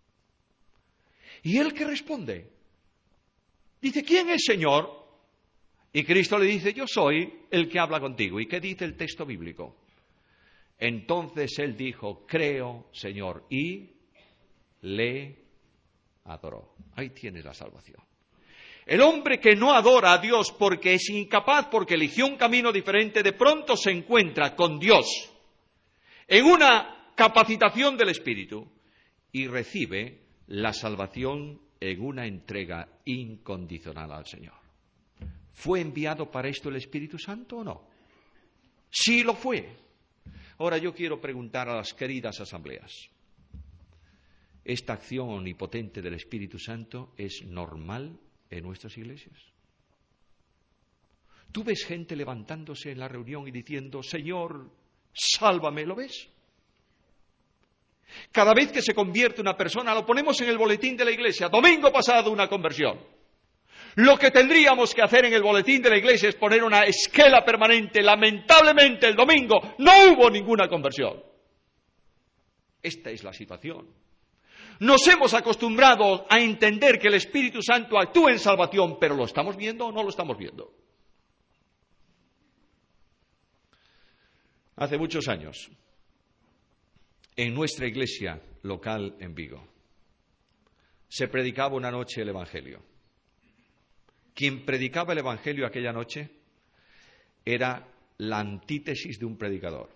¿Y él qué responde? Dice, ¿quién es, Señor? Y Cristo le dice, yo soy el que habla contigo. ¿Y qué dice el texto bíblico? Entonces él dijo, creo, Señor, y le adoró. Ahí tienes la salvación. El hombre que no adora a Dios porque es incapaz, porque eligió un camino diferente, de pronto se encuentra con Dios en una capacitación del Espíritu y recibe la salvación en una entrega incondicional al Señor. ¿Fue enviado para esto el Espíritu Santo o no? Sí lo fue. Ahora yo quiero preguntar a las queridas asambleas, ¿esta acción omnipotente del Espíritu Santo es normal en nuestras iglesias? ¿Tú ves gente levantándose en la reunión y diciendo, Señor, sálvame? ¿Lo ves? Cada vez que se convierte una persona, lo ponemos en el boletín de la iglesia, domingo pasado una conversión. Lo que tendríamos que hacer en el boletín de la iglesia es poner una esquela permanente. Lamentablemente el domingo no hubo ninguna conversión. Esta es la situación. Nos hemos acostumbrado a entender que el Espíritu Santo actúa en salvación, pero ¿lo estamos viendo o no lo estamos viendo? Hace muchos años, en nuestra iglesia local en Vigo, se predicaba una noche el Evangelio. Quien predicaba el Evangelio aquella noche era la antítesis de un predicador.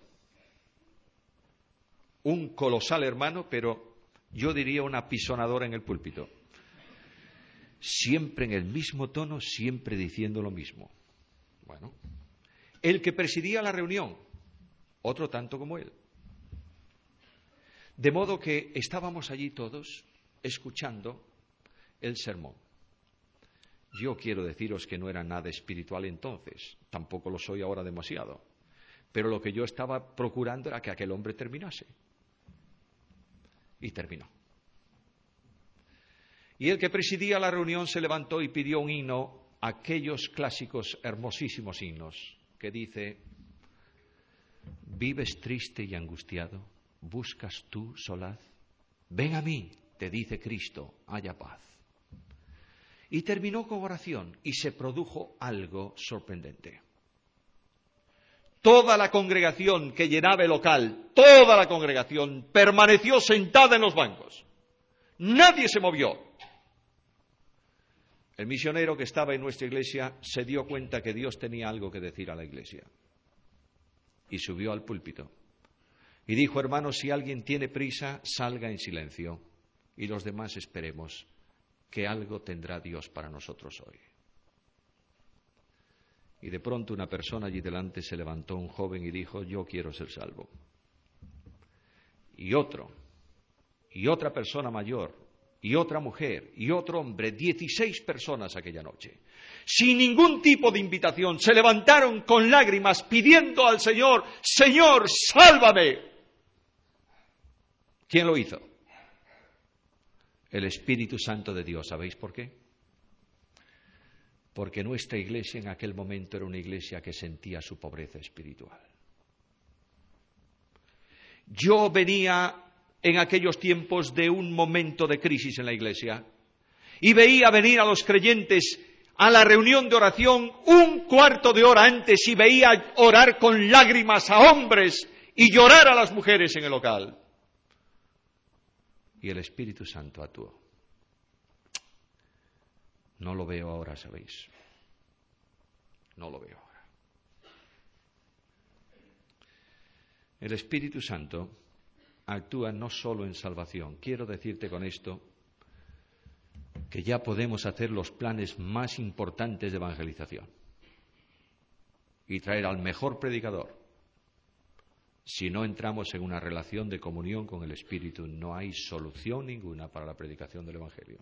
Un colosal hermano, pero yo diría una apisonadora en el púlpito. Siempre en el mismo tono, siempre diciendo lo mismo. Bueno, el que presidía la reunión, otro tanto como él. De modo que estábamos allí todos escuchando el sermón. Yo quiero deciros que no era nada espiritual entonces, tampoco lo soy ahora demasiado, pero lo que yo estaba procurando era que aquel hombre terminase. Y terminó. Y el que presidía la reunión se levantó y pidió un himno, aquellos clásicos hermosísimos himnos, que dice, ¿vives triste y angustiado? ¿Buscas tú solaz? Ven a mí, te dice Cristo, haya paz. Y terminó con oración y se produjo algo sorprendente. Toda la congregación que llenaba el local, toda la congregación permaneció sentada en los bancos. Nadie se movió. El misionero que estaba en nuestra iglesia se dio cuenta que Dios tenía algo que decir a la iglesia. Y subió al púlpito. Y dijo, hermanos, si alguien tiene prisa, salga en silencio. Y los demás esperemos que algo tendrá Dios para nosotros hoy. Y de pronto una persona allí delante se levantó, un joven, y dijo, yo quiero ser salvo. Y otro, y otra persona mayor, y otra mujer, y otro hombre, 16 personas aquella noche, sin ningún tipo de invitación, se levantaron con lágrimas pidiendo al Señor, Señor, sálvame. ¿Quién lo hizo? El Espíritu Santo de Dios. ¿Sabéis por qué? Porque nuestra iglesia en aquel momento era una iglesia que sentía su pobreza espiritual. Yo venía en aquellos tiempos de un momento de crisis en la iglesia y veía venir a los creyentes a la reunión de oración un cuarto de hora antes y veía orar con lágrimas a hombres y llorar a las mujeres en el local. Y el Espíritu Santo actuó. No lo veo ahora, ¿sabéis? No lo veo ahora. El Espíritu Santo actúa no solo en salvación. Quiero decirte con esto que ya podemos hacer los planes más importantes de evangelización y traer al mejor predicador. Si no entramos en una relación de comunión con el Espíritu, no hay solución ninguna para la predicación del Evangelio.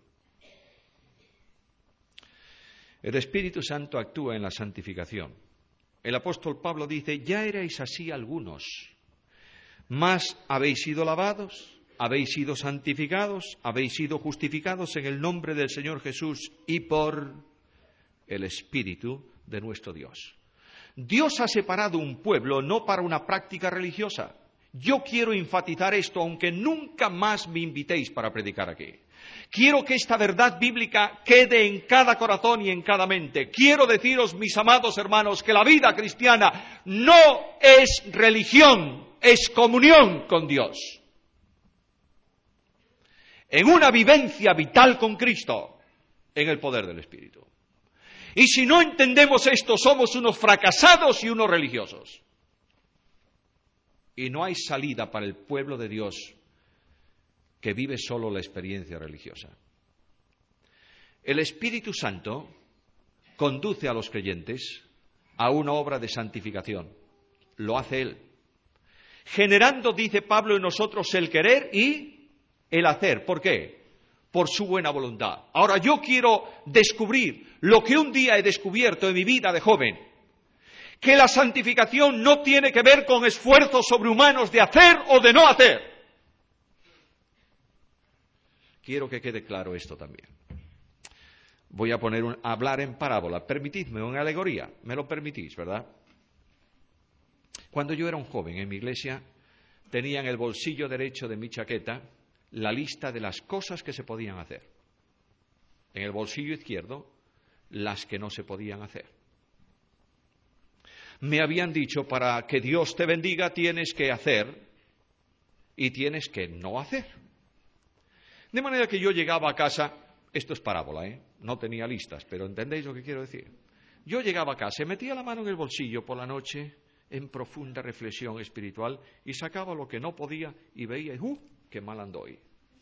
El Espíritu Santo actúa en la santificación. El apóstol Pablo dice: ya erais así algunos, mas habéis sido lavados, habéis sido santificados, habéis sido justificados en el nombre del Señor Jesús y por el Espíritu de nuestro Dios. Dios ha separado un pueblo no para una práctica religiosa. Yo quiero enfatizar esto, aunque nunca más me invitéis para predicar aquí. Quiero que esta verdad bíblica quede en cada corazón y en cada mente. Quiero deciros, mis amados hermanos, que la vida cristiana no es religión, es comunión con Dios. En una vivencia vital con Cristo, en el poder del Espíritu. Y si no entendemos esto, somos unos fracasados y unos religiosos. Y no hay salida para el pueblo de Dios que vive solo la experiencia religiosa. El Espíritu Santo conduce a los creyentes a una obra de santificación. Lo hace Él. Generando, dice Pablo, en nosotros el querer y el hacer. ¿Por qué? Por su buena voluntad. Ahora yo quiero descubrir lo que un día he descubierto en mi vida de joven, que la santificación no tiene que ver con esfuerzos sobrehumanos de hacer o de no hacer. Quiero que quede claro esto también. Voy a hablar en parábola. Permitidme una alegoría. Me lo permitís, ¿verdad? Cuando yo era un joven en mi iglesia, tenía en el bolsillo derecho de mi chaqueta la lista de las cosas que se podían hacer. En el bolsillo izquierdo, las que no se podían hacer. Me habían dicho: para que Dios te bendiga tienes que hacer y tienes que no hacer. De manera que yo llegaba a casa, esto es parábola, no tenía listas, pero entendéis lo que quiero decir. Yo llegaba a casa, metía la mano en el bolsillo por la noche, en profunda reflexión espiritual, y sacaba lo que no podía y veía, qué mal ando hoy.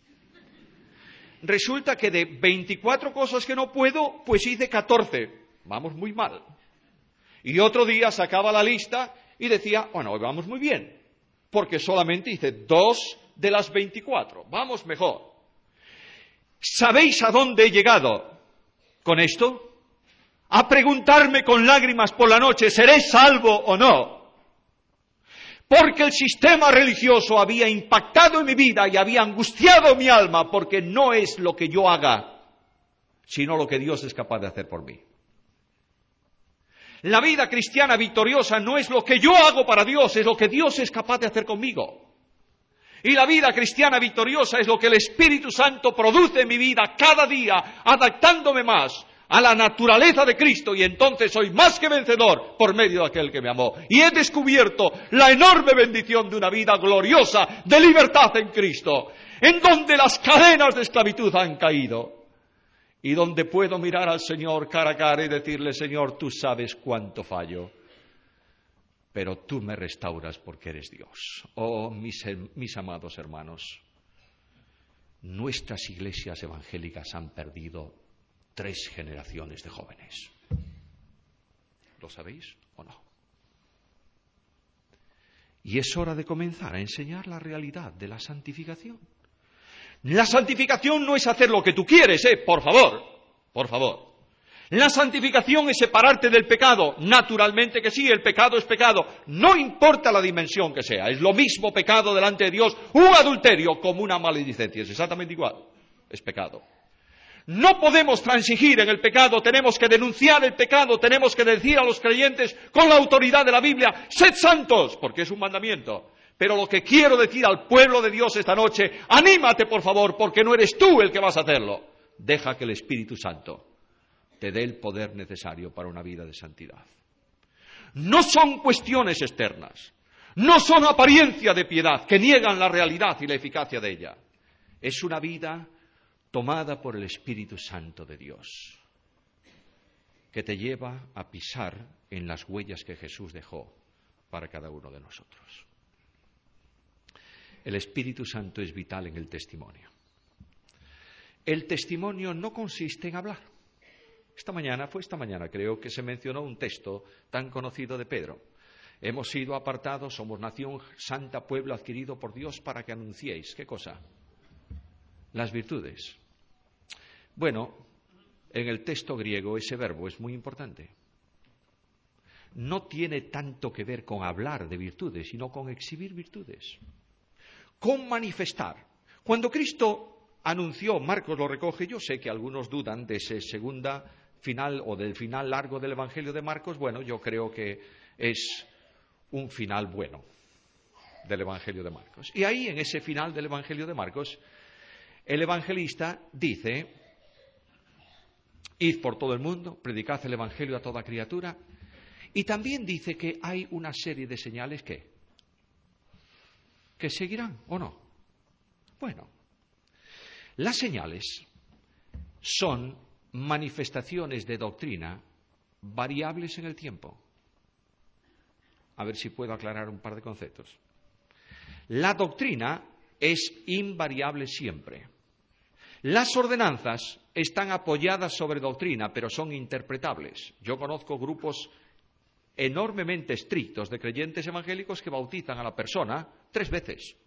Resulta que de 24 cosas que no puedo, pues hice 14. Vamos muy mal. Y otro día sacaba la lista y decía, bueno, hoy vamos muy bien, porque solamente hice 2 de las 24. Vamos mejor. ¿Sabéis a dónde he llegado con esto? A preguntarme con lágrimas por la noche, ¿seré salvo o no? Porque el sistema religioso había impactado en mi vida y había angustiado mi alma, porque no es lo que yo haga, sino lo que Dios es capaz de hacer por mí. La vida cristiana victoriosa no es lo que yo hago para Dios, es lo que Dios es capaz de hacer conmigo. Y la vida cristiana victoriosa es lo que el Espíritu Santo produce en mi vida cada día, adaptándome más a la naturaleza de Cristo, y entonces soy más que vencedor por medio de aquel que me amó. Y he descubierto la enorme bendición de una vida gloriosa de libertad en Cristo, en donde las cadenas de esclavitud han caído, y donde puedo mirar al Señor cara a cara y decirle: Señor, tú sabes cuánto fallo, pero tú me restauras porque eres Dios. Oh, mis amados hermanos, nuestras iglesias evangélicas han perdido 3 generaciones de jóvenes. ¿Lo sabéis o no? Y es hora de comenzar a enseñar la realidad de la santificación. La santificación no es hacer lo que tú quieres, por favor, por favor. La santificación es separarte del pecado. Naturalmente que sí, el pecado es pecado. No importa la dimensión que sea. Es lo mismo pecado delante de Dios, un adulterio como una maledicencia. Es exactamente igual. Es pecado. No podemos transigir en el pecado, tenemos que denunciar el pecado, tenemos que decir a los creyentes con la autoridad de la Biblia: sed santos, porque es un mandamiento. Pero lo que quiero decir al pueblo de Dios esta noche: anímate por favor, porque no eres tú el que vas a hacerlo. Deja que el Espíritu Santo te dé el poder necesario para una vida de santidad. No son cuestiones externas, no son apariencia de piedad que niegan la realidad y la eficacia de ella. Es una vida tomada por el Espíritu Santo de Dios, que te lleva a pisar en las huellas que Jesús dejó para cada uno de nosotros. El Espíritu Santo es vital en el testimonio. El testimonio no consiste en hablar. Esta mañana creo que se mencionó un texto tan conocido de Pedro. Hemos sido apartados, somos nación santa, pueblo adquirido por Dios para que anunciéis. ¿Qué cosa? Las virtudes. Bueno, en el texto griego ese verbo es muy importante. No tiene tanto que ver con hablar de virtudes, sino con exhibir virtudes, con manifestar. Cuando Cristo anunció, Marcos lo recoge, yo sé que algunos dudan de ese segunda final o del final largo del Evangelio de Marcos. Bueno, yo creo que es un final bueno del Evangelio de Marcos. Y ahí, en ese final del Evangelio de Marcos, el evangelista dice: id por todo el mundo, predicad el Evangelio a toda criatura. Y también dice que hay una serie de señales que seguirán, ¿o no? Bueno, las señales son manifestaciones de doctrina variables en el tiempo. A ver si puedo aclarar un par de conceptos. La doctrina es invariable siempre. Las ordenanzas están apoyadas sobre doctrina, pero son interpretables. Yo conozco grupos enormemente estrictos de creyentes evangélicos que bautizan a la persona 3 veces.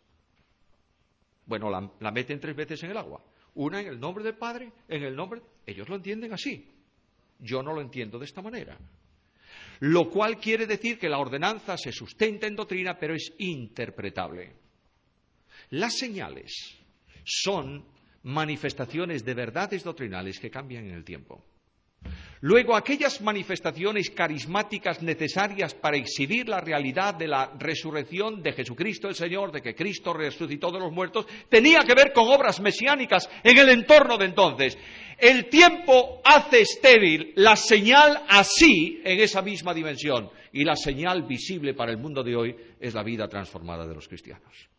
Bueno, la meten 3 veces en el agua. Una en el nombre del Padre, en el nombre... Ellos lo entienden así. Yo no lo entiendo de esta manera. Lo cual quiere decir que la ordenanza se sustenta en doctrina, pero es interpretable. Las señales son manifestaciones de verdades doctrinales que cambian en el tiempo. Luego, aquellas manifestaciones carismáticas necesarias para exhibir la realidad de la resurrección de Jesucristo el Señor, de que Cristo resucitó de los muertos, tenía que ver con obras mesiánicas en el entorno de entonces. El tiempo hace estéril la señal así en esa misma dimensión, y la señal visible para el mundo de hoy es la vida transformada de los cristianos.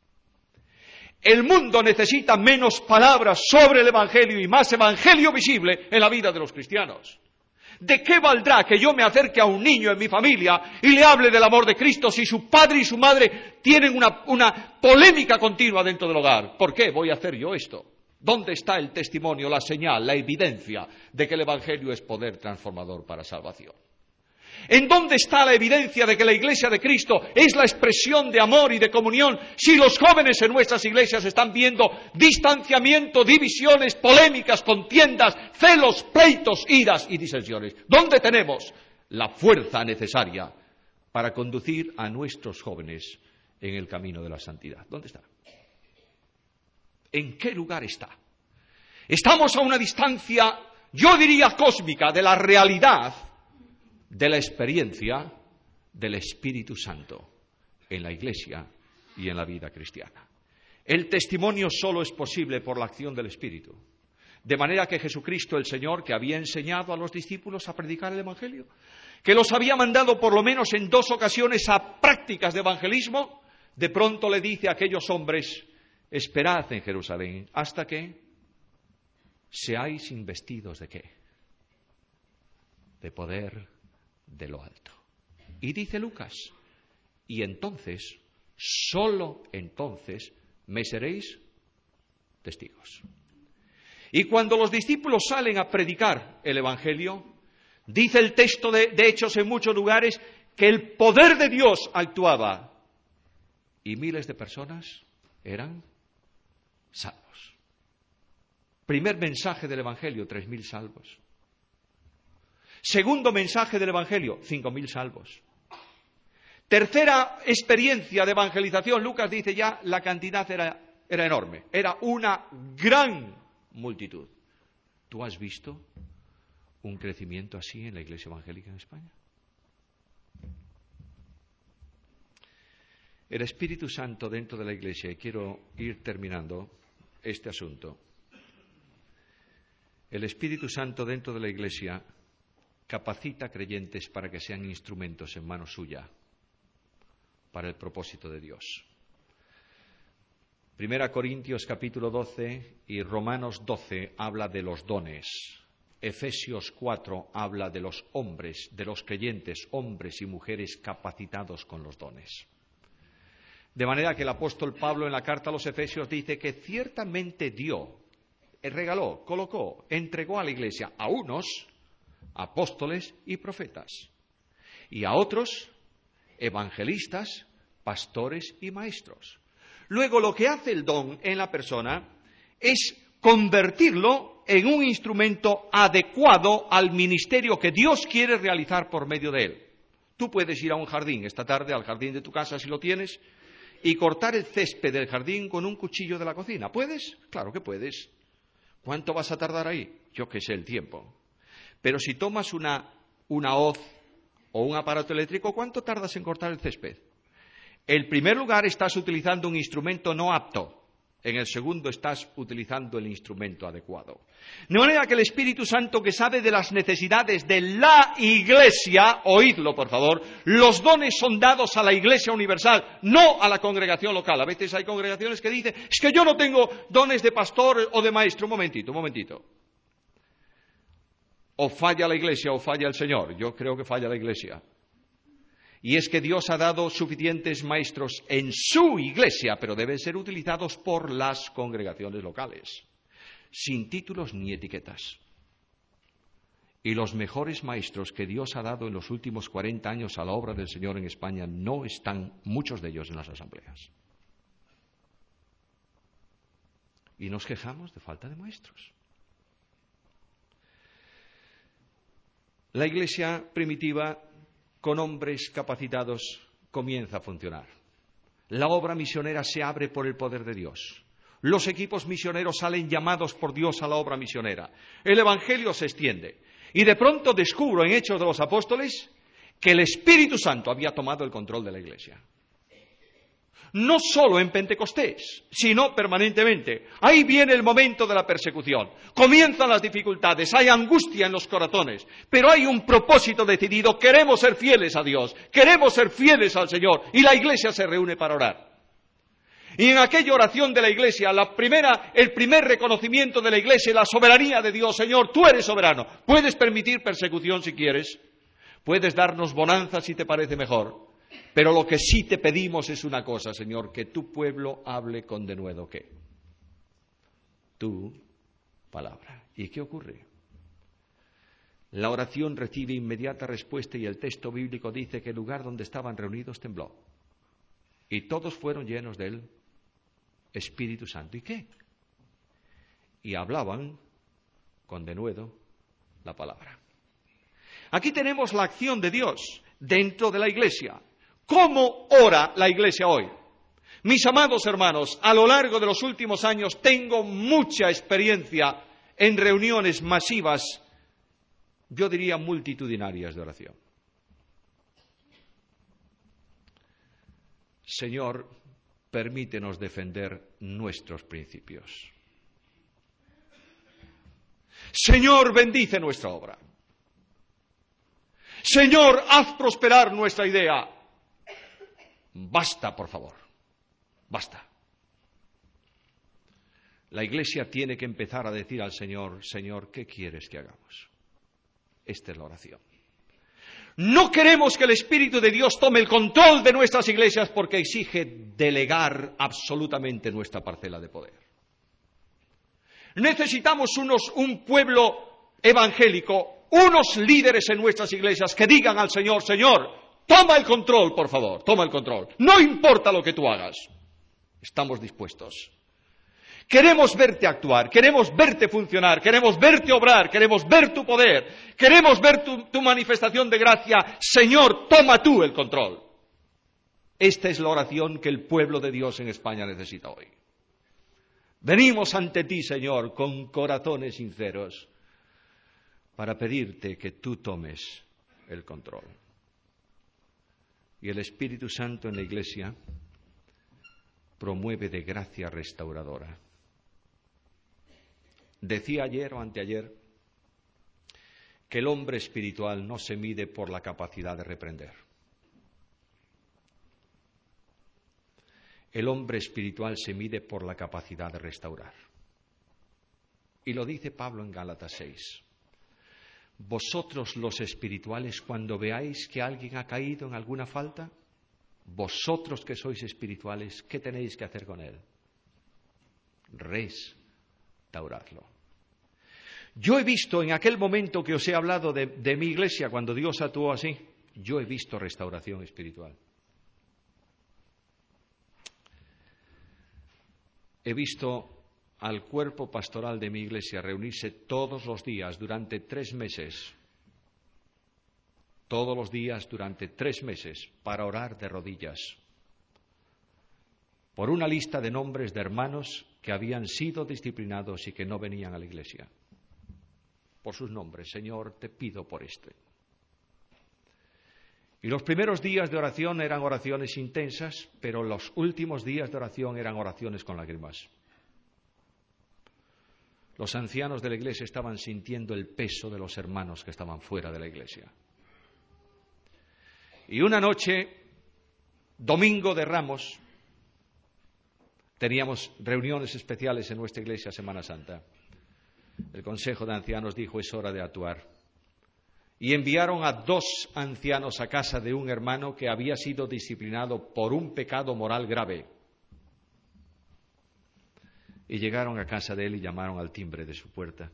El mundo necesita menos palabras sobre el Evangelio y más Evangelio visible en la vida de los cristianos. ¿De qué valdrá que yo me acerque a un niño en mi familia y le hable del amor de Cristo si su padre y su madre tienen una polémica continua dentro del hogar? ¿Por qué voy a hacer yo esto? ¿Dónde está el testimonio, la señal, la evidencia de que el Evangelio es poder transformador para salvación? ¿En dónde está la evidencia de que la Iglesia de Cristo es la expresión de amor y de comunión si los jóvenes en nuestras iglesias están viendo distanciamiento, divisiones, polémicas, contiendas, celos, pleitos, iras y disensiones? ¿Dónde tenemos la fuerza necesaria para conducir a nuestros jóvenes en el camino de la santidad? ¿Dónde está? ¿En qué lugar está? Estamos a una distancia, yo diría cósmica, de la realidad de la experiencia del Espíritu Santo en la Iglesia y en la vida cristiana. El testimonio solo es posible por la acción del Espíritu. De manera que Jesucristo el Señor, que había enseñado a los discípulos a predicar el Evangelio, que los había mandado por lo menos en 2 ocasiones a prácticas de evangelismo, de pronto le dice a aquellos hombres: esperad en Jerusalén hasta que seáis investidos ¿de qué? De poder de lo alto. Y dice Lucas: y entonces, solo entonces, me seréis testigos. Y cuando los discípulos salen a predicar el Evangelio, dice el texto de Hechos en muchos lugares que el poder de Dios actuaba y miles de personas eran salvos. Primer mensaje del Evangelio, 3.000 salvos. Segundo mensaje del Evangelio, 5.000 salvos. Tercera experiencia de evangelización, Lucas dice ya, la cantidad era enorme. Era una gran multitud. ¿Tú has visto un crecimiento así en la Iglesia evangélica en España? El Espíritu Santo dentro de la Iglesia, y quiero ir terminando este asunto. El Espíritu Santo dentro de la Iglesia capacita creyentes para que sean instrumentos en mano suya para el propósito de Dios. 1 Corintios capítulo 12 y Romanos 12 habla de los dones. Efesios 4 habla de los hombres, de los creyentes, hombres y mujeres capacitados con los dones. De manera que el apóstol Pablo en la carta a los Efesios dice que ciertamente dio regaló, colocó, entregó a la Iglesia a unos apóstoles y profetas, y a otros evangelistas, pastores y maestros. Luego lo que hace el don en la persona es convertirlo en un instrumento adecuado al ministerio que Dios quiere realizar por medio de él. Tú puedes ir a un jardín esta tarde, al jardín de tu casa si lo tienes, y cortar el césped del jardín con un cuchillo de la cocina. ¿Puedes? Claro que puedes. ¿Cuánto vas a tardar ahí? Yo qué sé el tiempo. Pero si tomas una hoz o un aparato eléctrico, ¿cuánto tardas en cortar el césped? En primer lugar, estás utilizando un instrumento no apto. En el segundo, estás utilizando el instrumento adecuado. De manera que el Espíritu Santo, que sabe de las necesidades de la Iglesia, oídlo por favor, los dones son dados a la Iglesia universal, no a la congregación local. A veces hay congregaciones que dicen, es que yo no tengo dones de pastor o de maestro. Un momentito. O falla la Iglesia o falla el Señor. Yo creo que falla la Iglesia. Y es que Dios ha dado suficientes maestros en su Iglesia, pero deben ser utilizados por las congregaciones locales, sin títulos ni etiquetas. Y los mejores maestros que Dios ha dado en los últimos 40 años a la obra del Señor en España no están, muchos de ellos, en las asambleas. Y nos quejamos de falta de maestros. La Iglesia primitiva, con hombres capacitados, comienza a funcionar. La obra misionera se abre por el poder de Dios. Los equipos misioneros salen llamados por Dios a la obra misionera. El Evangelio se extiende. Y de pronto descubro en Hechos de los Apóstoles que el Espíritu Santo había tomado el control de la Iglesia. No solo en Pentecostés, sino permanentemente. Ahí viene el momento de la persecución. Comienzan las dificultades, hay angustia en los corazones, pero hay un propósito decidido. Queremos ser fieles a Dios, queremos ser fieles al Señor, y la Iglesia se reúne para orar. Y en aquella oración de la Iglesia, el primer reconocimiento de la Iglesia es la soberanía de Dios. Señor, tú eres soberano. Puedes permitir persecución si quieres, puedes darnos bonanza si te parece mejor. Pero lo que sí te pedimos es una cosa, Señor, que tu pueblo hable con denuedo, ¿qué? Tu palabra. ¿Y qué ocurre? La oración recibe inmediata respuesta y el texto bíblico dice que el lugar donde estaban reunidos tembló. Y todos fueron llenos del Espíritu Santo. ¿Y qué? Y hablaban con denuedo la palabra. Aquí tenemos la acción de Dios dentro de la Iglesia. ¿Cómo ora la Iglesia hoy? Mis amados hermanos, a lo largo de los últimos años tengo mucha experiencia en reuniones masivas, yo diría multitudinarias de oración. Señor, permítenos defender nuestros principios. Señor, bendice nuestra obra. Señor, haz prosperar nuestra idea. Basta, por favor. Basta. La Iglesia tiene que empezar a decir al Señor, Señor, ¿qué quieres que hagamos? Esta es la oración. No queremos que el Espíritu de Dios tome el control de nuestras iglesias porque exige delegar absolutamente nuestra parcela de poder. Necesitamos un pueblo evangélico, unos líderes en nuestras iglesias que digan al Señor, Señor, toma el control, por favor, toma el control. No importa lo que tú hagas. Estamos dispuestos. Queremos verte actuar, queremos verte funcionar, queremos verte obrar, queremos ver tu poder, queremos ver tu manifestación de gracia. Señor, toma tú el control. Esta es la oración que el pueblo de Dios en España necesita hoy. Venimos ante ti, Señor, con corazones sinceros para pedirte que tú tomes el control. Y el Espíritu Santo en la Iglesia promueve de gracia restauradora. Decía ayer o anteayer que el hombre espiritual no se mide por la capacidad de reprender. El hombre espiritual se mide por la capacidad de restaurar. Y lo dice Pablo en Gálatas 6. Vosotros los espirituales, cuando veáis que alguien ha caído en alguna falta, vosotros que sois espirituales, ¿qué tenéis que hacer con él? Restaurarlo. Yo he visto en aquel momento que os he hablado de mi iglesia, cuando Dios actuó así, yo he visto restauración espiritual. He visto al cuerpo pastoral de mi iglesia reunirse todos los días durante 3 meses, todos los días durante 3 meses, para orar de rodillas, por una lista de nombres de hermanos que habían sido disciplinados y que no venían a la iglesia. Por sus nombres, Señor, te pido por este. Y los primeros días de oración eran oraciones intensas, pero los últimos días de oración eran oraciones con lágrimas. Los ancianos de la iglesia estaban sintiendo el peso de los hermanos que estaban fuera de la iglesia. Y una noche, domingo de Ramos, teníamos reuniones especiales en nuestra iglesia Semana Santa. El Consejo de Ancianos dijo: es hora de actuar. Y enviaron a 2 ancianos a casa de un hermano que había sido disciplinado por un pecado moral grave. Y llegaron a casa de él y llamaron al timbre de su puerta.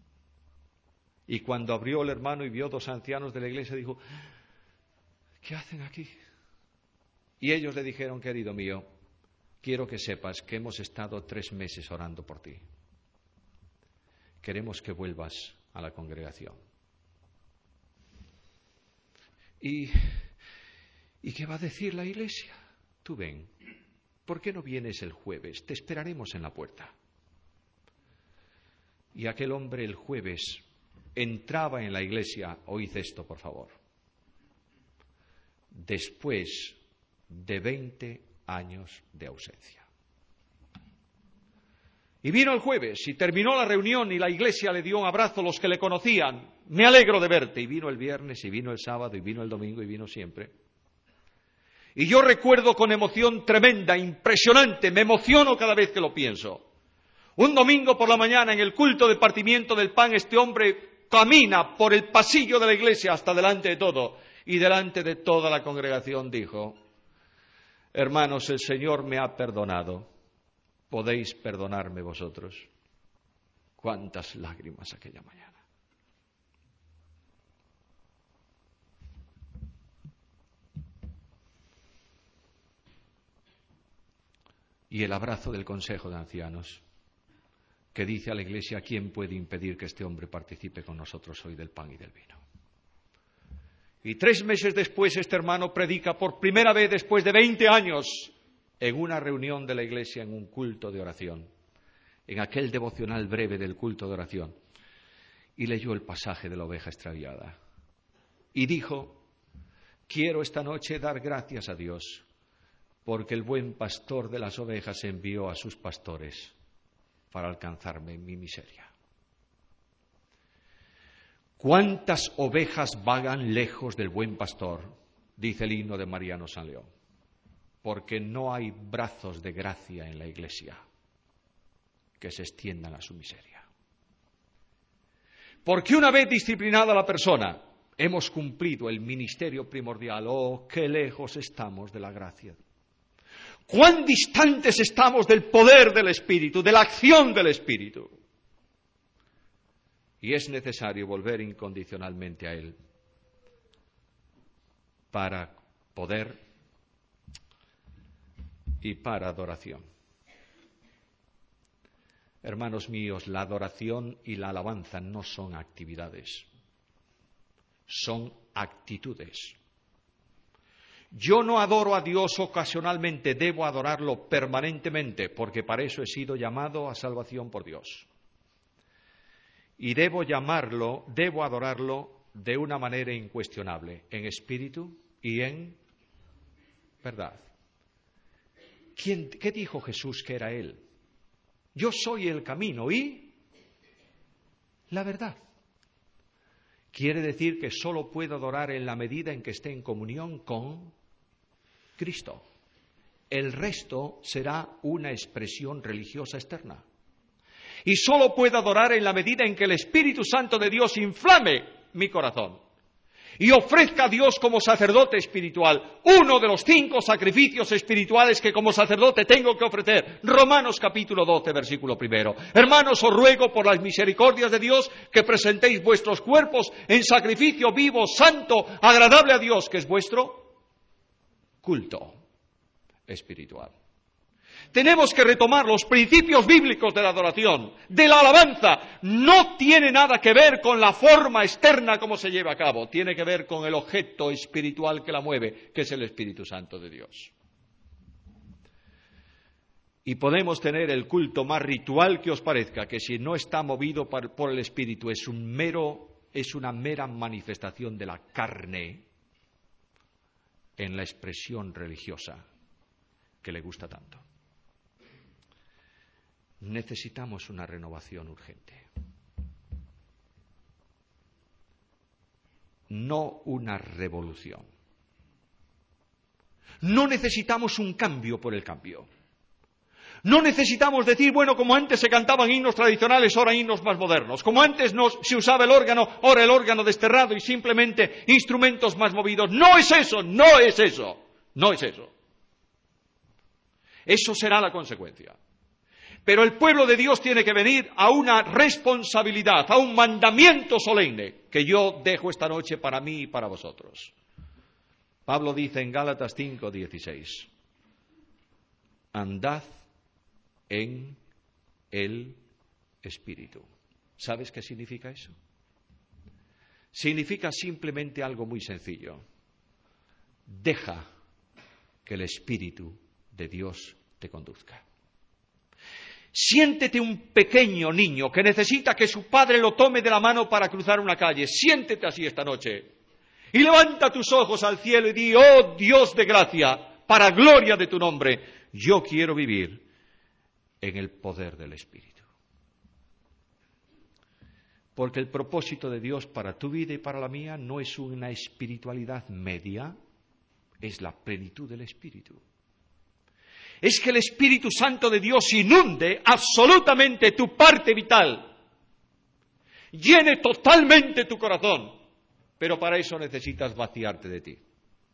Y cuando abrió el hermano y vio 2 ancianos de la iglesia, dijo: ¿qué hacen aquí? Y ellos le dijeron: querido mío, quiero que sepas que hemos estado 3 meses orando por ti. Queremos que vuelvas a la congregación. ¿Y qué va a decir la iglesia? Tú ven, ¿por qué no vienes el jueves? Te esperaremos en la puerta. Y aquel hombre el jueves entraba en la iglesia, oíd esto por favor, después de 20 años de ausencia. Y vino el jueves y terminó la reunión y la iglesia le dio un abrazo a los que le conocían. Me alegro de verte. Y vino el viernes, y vino el sábado, y vino el domingo, y vino siempre. Y yo recuerdo con emoción tremenda, impresionante, me emociono cada vez que lo pienso. Un domingo por la mañana, en el culto de partimiento del pan, este hombre camina por el pasillo de la iglesia hasta delante de todo. Y delante de toda la congregación dijo: hermanos, el Señor me ha perdonado. ¿Podéis perdonarme vosotros? Cuántas lágrimas aquella mañana. Y el abrazo del Consejo de Ancianos, que dice a la Iglesia: ¿quién puede impedir que este hombre participe con nosotros hoy del pan y del vino? Y 3 meses después este hermano predica por primera vez después de 20 años en una reunión de la Iglesia, en un culto de oración, en aquel devocional breve del culto de oración, y leyó el pasaje de la oveja extraviada. Y dijo: quiero esta noche dar gracias a Dios, porque el buen pastor de las ovejas envió a sus pastores para alcanzarme en mi miseria. ¿Cuántas ovejas vagan lejos del buen pastor? Dice el himno de Mariano San León. Porque no hay brazos de gracia en la iglesia que se extiendan a su miseria. Porque una vez disciplinada la persona, hemos cumplido el ministerio primordial. Oh, qué lejos estamos de la gracia. Cuán distantes estamos del poder del Espíritu, de la acción del Espíritu. Y es necesario volver incondicionalmente a Él para poder y para adoración. Hermanos míos, la adoración y la alabanza no son actividades, son actitudes. Yo no adoro a Dios ocasionalmente, debo adorarlo permanentemente, porque para eso he sido llamado a salvación por Dios. Y debo adorarlo de una manera incuestionable, en espíritu y en verdad. ¿Qué dijo Jesús que era Él? Yo soy el camino y la verdad. Quiere decir que solo puedo adorar en la medida en que esté en comunión con Cristo. El resto será una expresión religiosa externa. Y solo puedo adorar en la medida en que el Espíritu Santo de Dios inflame mi corazón. y ofrezca a Dios como sacerdote espiritual uno de los 5 sacrificios espirituales que como sacerdote tengo que ofrecer. Romanos capítulo 12, versículo 1. Hermanos, os ruego por las misericordias de Dios que presentéis vuestros cuerpos en sacrificio vivo, santo, agradable a Dios, que es vuestro culto espiritual. Tenemos que retomar los principios bíblicos de la adoración, de la alabanza. No tiene nada que ver con la forma externa como se lleva a cabo. Tiene que ver con el objeto espiritual que la mueve, que es el Espíritu Santo de Dios. Y podemos tener el culto más ritual que os parezca, que si no está movido por el Espíritu es una mera manifestación de la carne en la expresión religiosa que le gusta tanto. Necesitamos una renovación urgente. No una revolución. No necesitamos un cambio por el cambio. No necesitamos decir, bueno, como antes se cantaban himnos tradicionales, ahora himnos más modernos. Como antes se usaba el órgano, ahora el órgano desterrado y simplemente instrumentos más movidos. No es eso, no es eso, no es eso. Eso será la consecuencia. Pero el pueblo de Dios tiene que venir a una responsabilidad, a un mandamiento solemne que yo dejo esta noche para mí y para vosotros. Pablo dice en Gálatas 5:16, andad en el Espíritu. ¿Sabes qué significa eso? Significa simplemente algo muy sencillo. Deja que el Espíritu de Dios te conduzca. Siéntete un pequeño niño que necesita que su padre lo tome de la mano para cruzar una calle. Siéntete así esta noche. Y levanta tus ojos al cielo y di, oh Dios de gracia, para gloria de tu nombre, yo quiero vivir en el poder del Espíritu. Porque el propósito de Dios para tu vida y para la mía no es una espiritualidad media, es la plenitud del Espíritu. Es que el Espíritu Santo de Dios inunde absolutamente tu parte vital, llene totalmente tu corazón, pero para eso necesitas vaciarte de ti.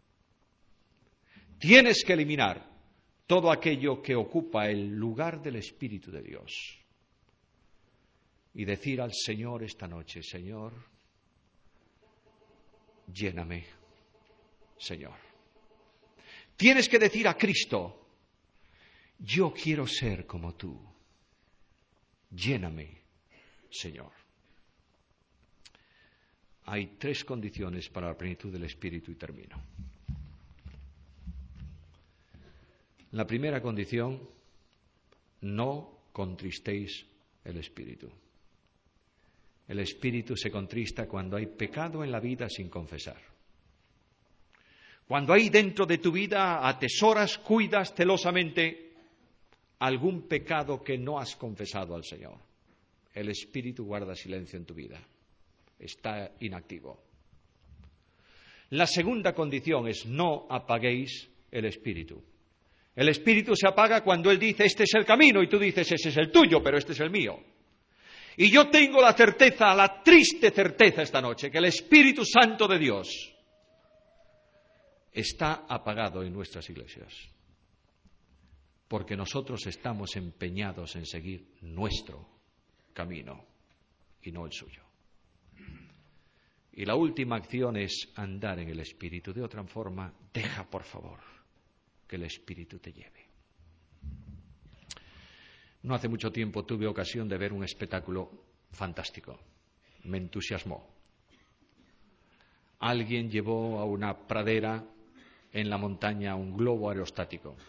Tienes que eliminar todo aquello que ocupa el lugar del Espíritu de Dios y decir al Señor esta noche, Señor, lléname, Señor. Tienes que decir a Cristo, yo quiero ser como tú. Lléname, Señor. Hay 3 condiciones para la plenitud del Espíritu y termino. La primera condición, no contristéis el Espíritu. El Espíritu se contrista cuando hay pecado en la vida sin confesar. Cuando hay dentro de tu vida atesoras, cuidas celosamente algún pecado que no has confesado al Señor. El Espíritu guarda silencio en tu vida. Está inactivo. La segunda condición es no apaguéis el Espíritu. El Espíritu se apaga cuando Él dice, este es el camino, y tú dices, ese es el tuyo, pero este es el mío. Y yo tengo la certeza, la triste certeza esta noche, que el Espíritu Santo de Dios está apagado en nuestras iglesias. Porque nosotros estamos empeñados en seguir nuestro camino y no el suyo. Y la última acción es andar en el Espíritu. De otra forma, deja, por favor, que el Espíritu te lleve. No hace mucho tiempo tuve ocasión de ver un espectáculo fantástico. Me entusiasmó. Alguien llevó a una pradera en la montaña un globo aerostático.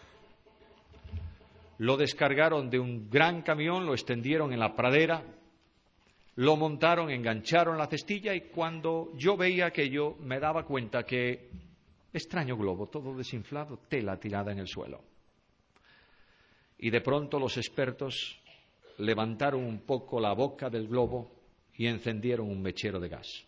Lo descargaron de un gran camión, lo extendieron en la pradera, lo montaron, engancharon la cestilla y cuando yo veía aquello me daba cuenta que, extraño globo, todo desinflado, tela tirada en el suelo. Y de pronto los expertos levantaron un poco la boca del globo y encendieron un mechero de gas.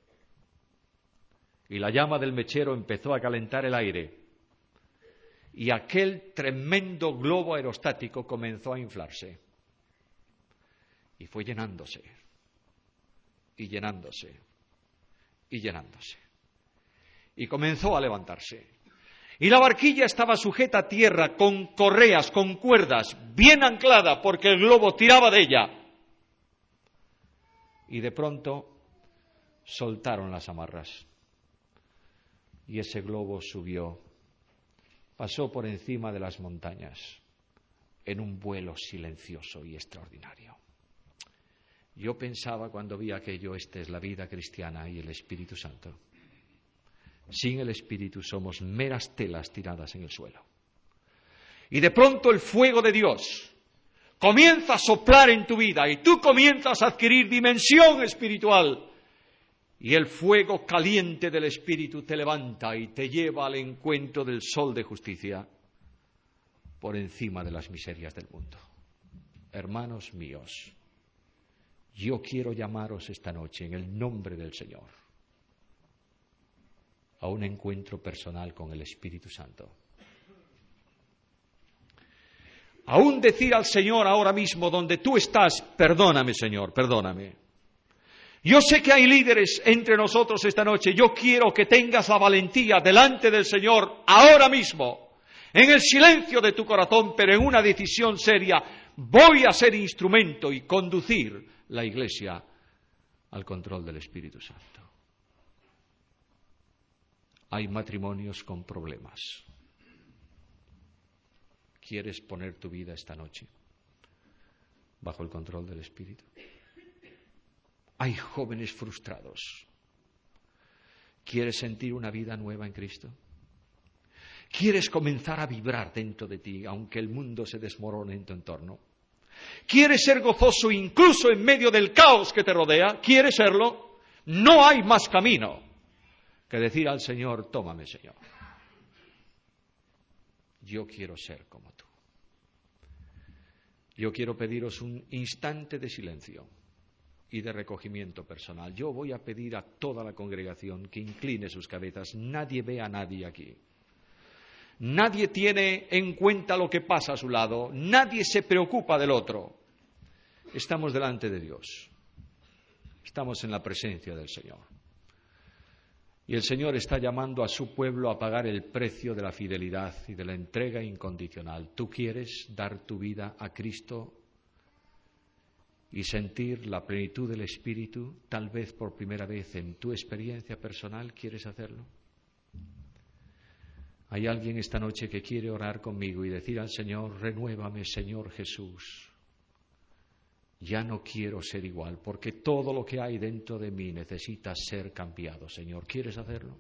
Y la llama del mechero empezó a calentar el aire. Y aquel tremendo globo aerostático comenzó a inflarse. Y fue llenándose, y llenándose, y llenándose. y comenzó a levantarse. Y la barquilla estaba sujeta a tierra con correas, con cuerdas, bien anclada porque el globo tiraba de ella. Y de pronto soltaron las amarras. Y ese globo subió, pasó por encima de las montañas, en un vuelo silencioso y extraordinario. Yo pensaba cuando vi aquello, esta es la vida cristiana y el Espíritu Santo. Sin el Espíritu somos meras telas tiradas en el suelo. Y de pronto el fuego de Dios comienza a soplar en tu vida y tú comienzas a adquirir dimensión espiritual. Y el fuego caliente del Espíritu te levanta y te lleva al encuentro del sol de justicia por encima de las miserias del mundo. Hermanos míos, yo quiero llamaros esta noche en el nombre del Señor a un encuentro personal con el Espíritu Santo. Aún decir al Señor ahora mismo donde tú estás, perdóname, Señor, perdóname. Yo sé que hay líderes entre nosotros esta noche. Yo quiero que tengas la valentía delante del Señor ahora mismo, en el silencio de tu corazón, pero en una decisión seria. Voy a ser instrumento y conducir la Iglesia al control del Espíritu Santo. Hay matrimonios con problemas. ¿Quieres poner tu vida esta noche bajo el control del Espíritu? Hay jóvenes frustrados. ¿Quieres sentir una vida nueva en Cristo? ¿Quieres comenzar a vibrar dentro de ti, aunque el mundo se desmorone en tu entorno? ¿Quieres ser gozoso incluso en medio del caos que te rodea? ¿Quieres serlo? No hay más camino que decir al Señor, tómame, Señor. Yo quiero ser como tú. Yo quiero pediros un instante de silencio y de recogimiento personal. Yo voy a pedir a toda la congregación que incline sus cabezas. Nadie ve a nadie aquí. Nadie tiene en cuenta lo que pasa a su lado. Nadie se preocupa del otro. Estamos delante de Dios. Estamos en la presencia del Señor. Y el Señor está llamando a su pueblo a pagar el precio de la fidelidad y de la entrega incondicional. ¿Tú quieres dar tu vida a Cristo y sentir la plenitud del Espíritu, tal vez por primera vez en tu experiencia personal? ¿Quieres hacerlo? Hay alguien esta noche que quiere orar conmigo y decir al Señor, renuévame, Señor Jesús. Ya no quiero ser igual, porque todo lo que hay dentro de mí necesita ser cambiado, Señor. ¿Quieres hacerlo?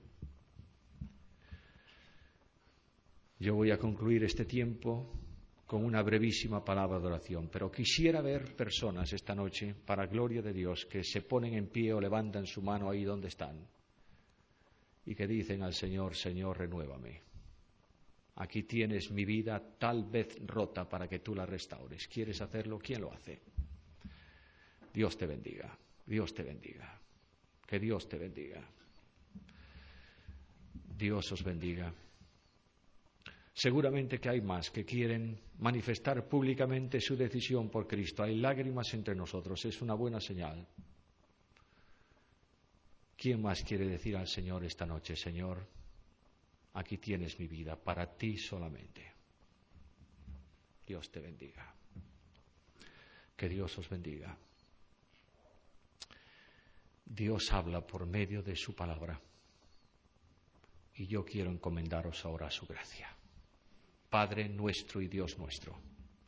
Yo voy a concluir este tiempo con una brevísima palabra de oración, pero quisiera ver personas esta noche, para gloria de Dios, que se ponen en pie o levantan su mano ahí donde están y que dicen al Señor, Señor, renuévame. Aquí tienes mi vida tal vez rota para que tú la restaures. ¿Quieres hacerlo? ¿Quién lo hace? Dios te bendiga, Dios te bendiga, que Dios te bendiga. Dios os bendiga. Seguramente que hay más que quieren manifestar públicamente su decisión por Cristo. Hay lágrimas entre nosotros, es una buena señal. ¿Quién más quiere decir al Señor esta noche, Señor, aquí tienes mi vida, para ti solamente? Dios te bendiga. Que Dios os bendiga. Dios habla por medio de su palabra y yo quiero encomendaros ahora a su gracia. Padre nuestro y Dios nuestro,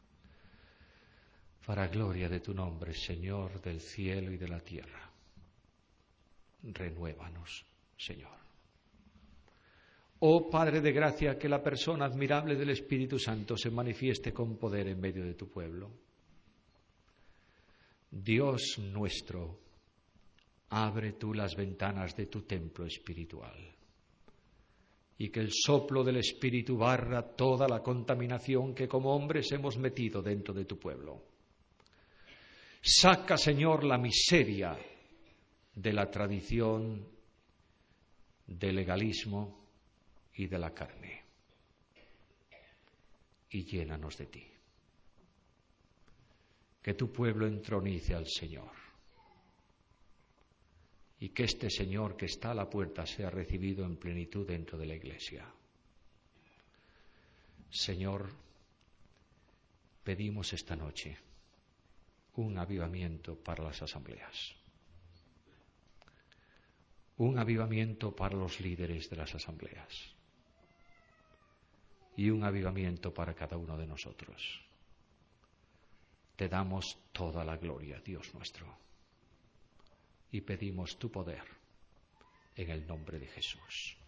para gloria de tu nombre, Señor del cielo y de la tierra, renuévanos, Señor. Oh Padre de gracia, que la persona admirable del Espíritu Santo se manifieste con poder en medio de tu pueblo. Dios nuestro, abre tú las ventanas de tu templo espiritual y que el soplo del Espíritu barra toda la contaminación que como hombres hemos metido dentro de tu pueblo. Saca, Señor, la miseria de la tradición, del legalismo y de la carne y llénanos de ti. Que tu pueblo entronice al Señor. y que este Señor que está a la puerta sea recibido en plenitud dentro de la Iglesia. Señor, pedimos esta noche un avivamiento para las asambleas, un avivamiento para los líderes de las asambleas y un avivamiento para cada uno de nosotros. Te damos toda la gloria, Dios nuestro, y pedimos tu poder en el nombre de Jesús.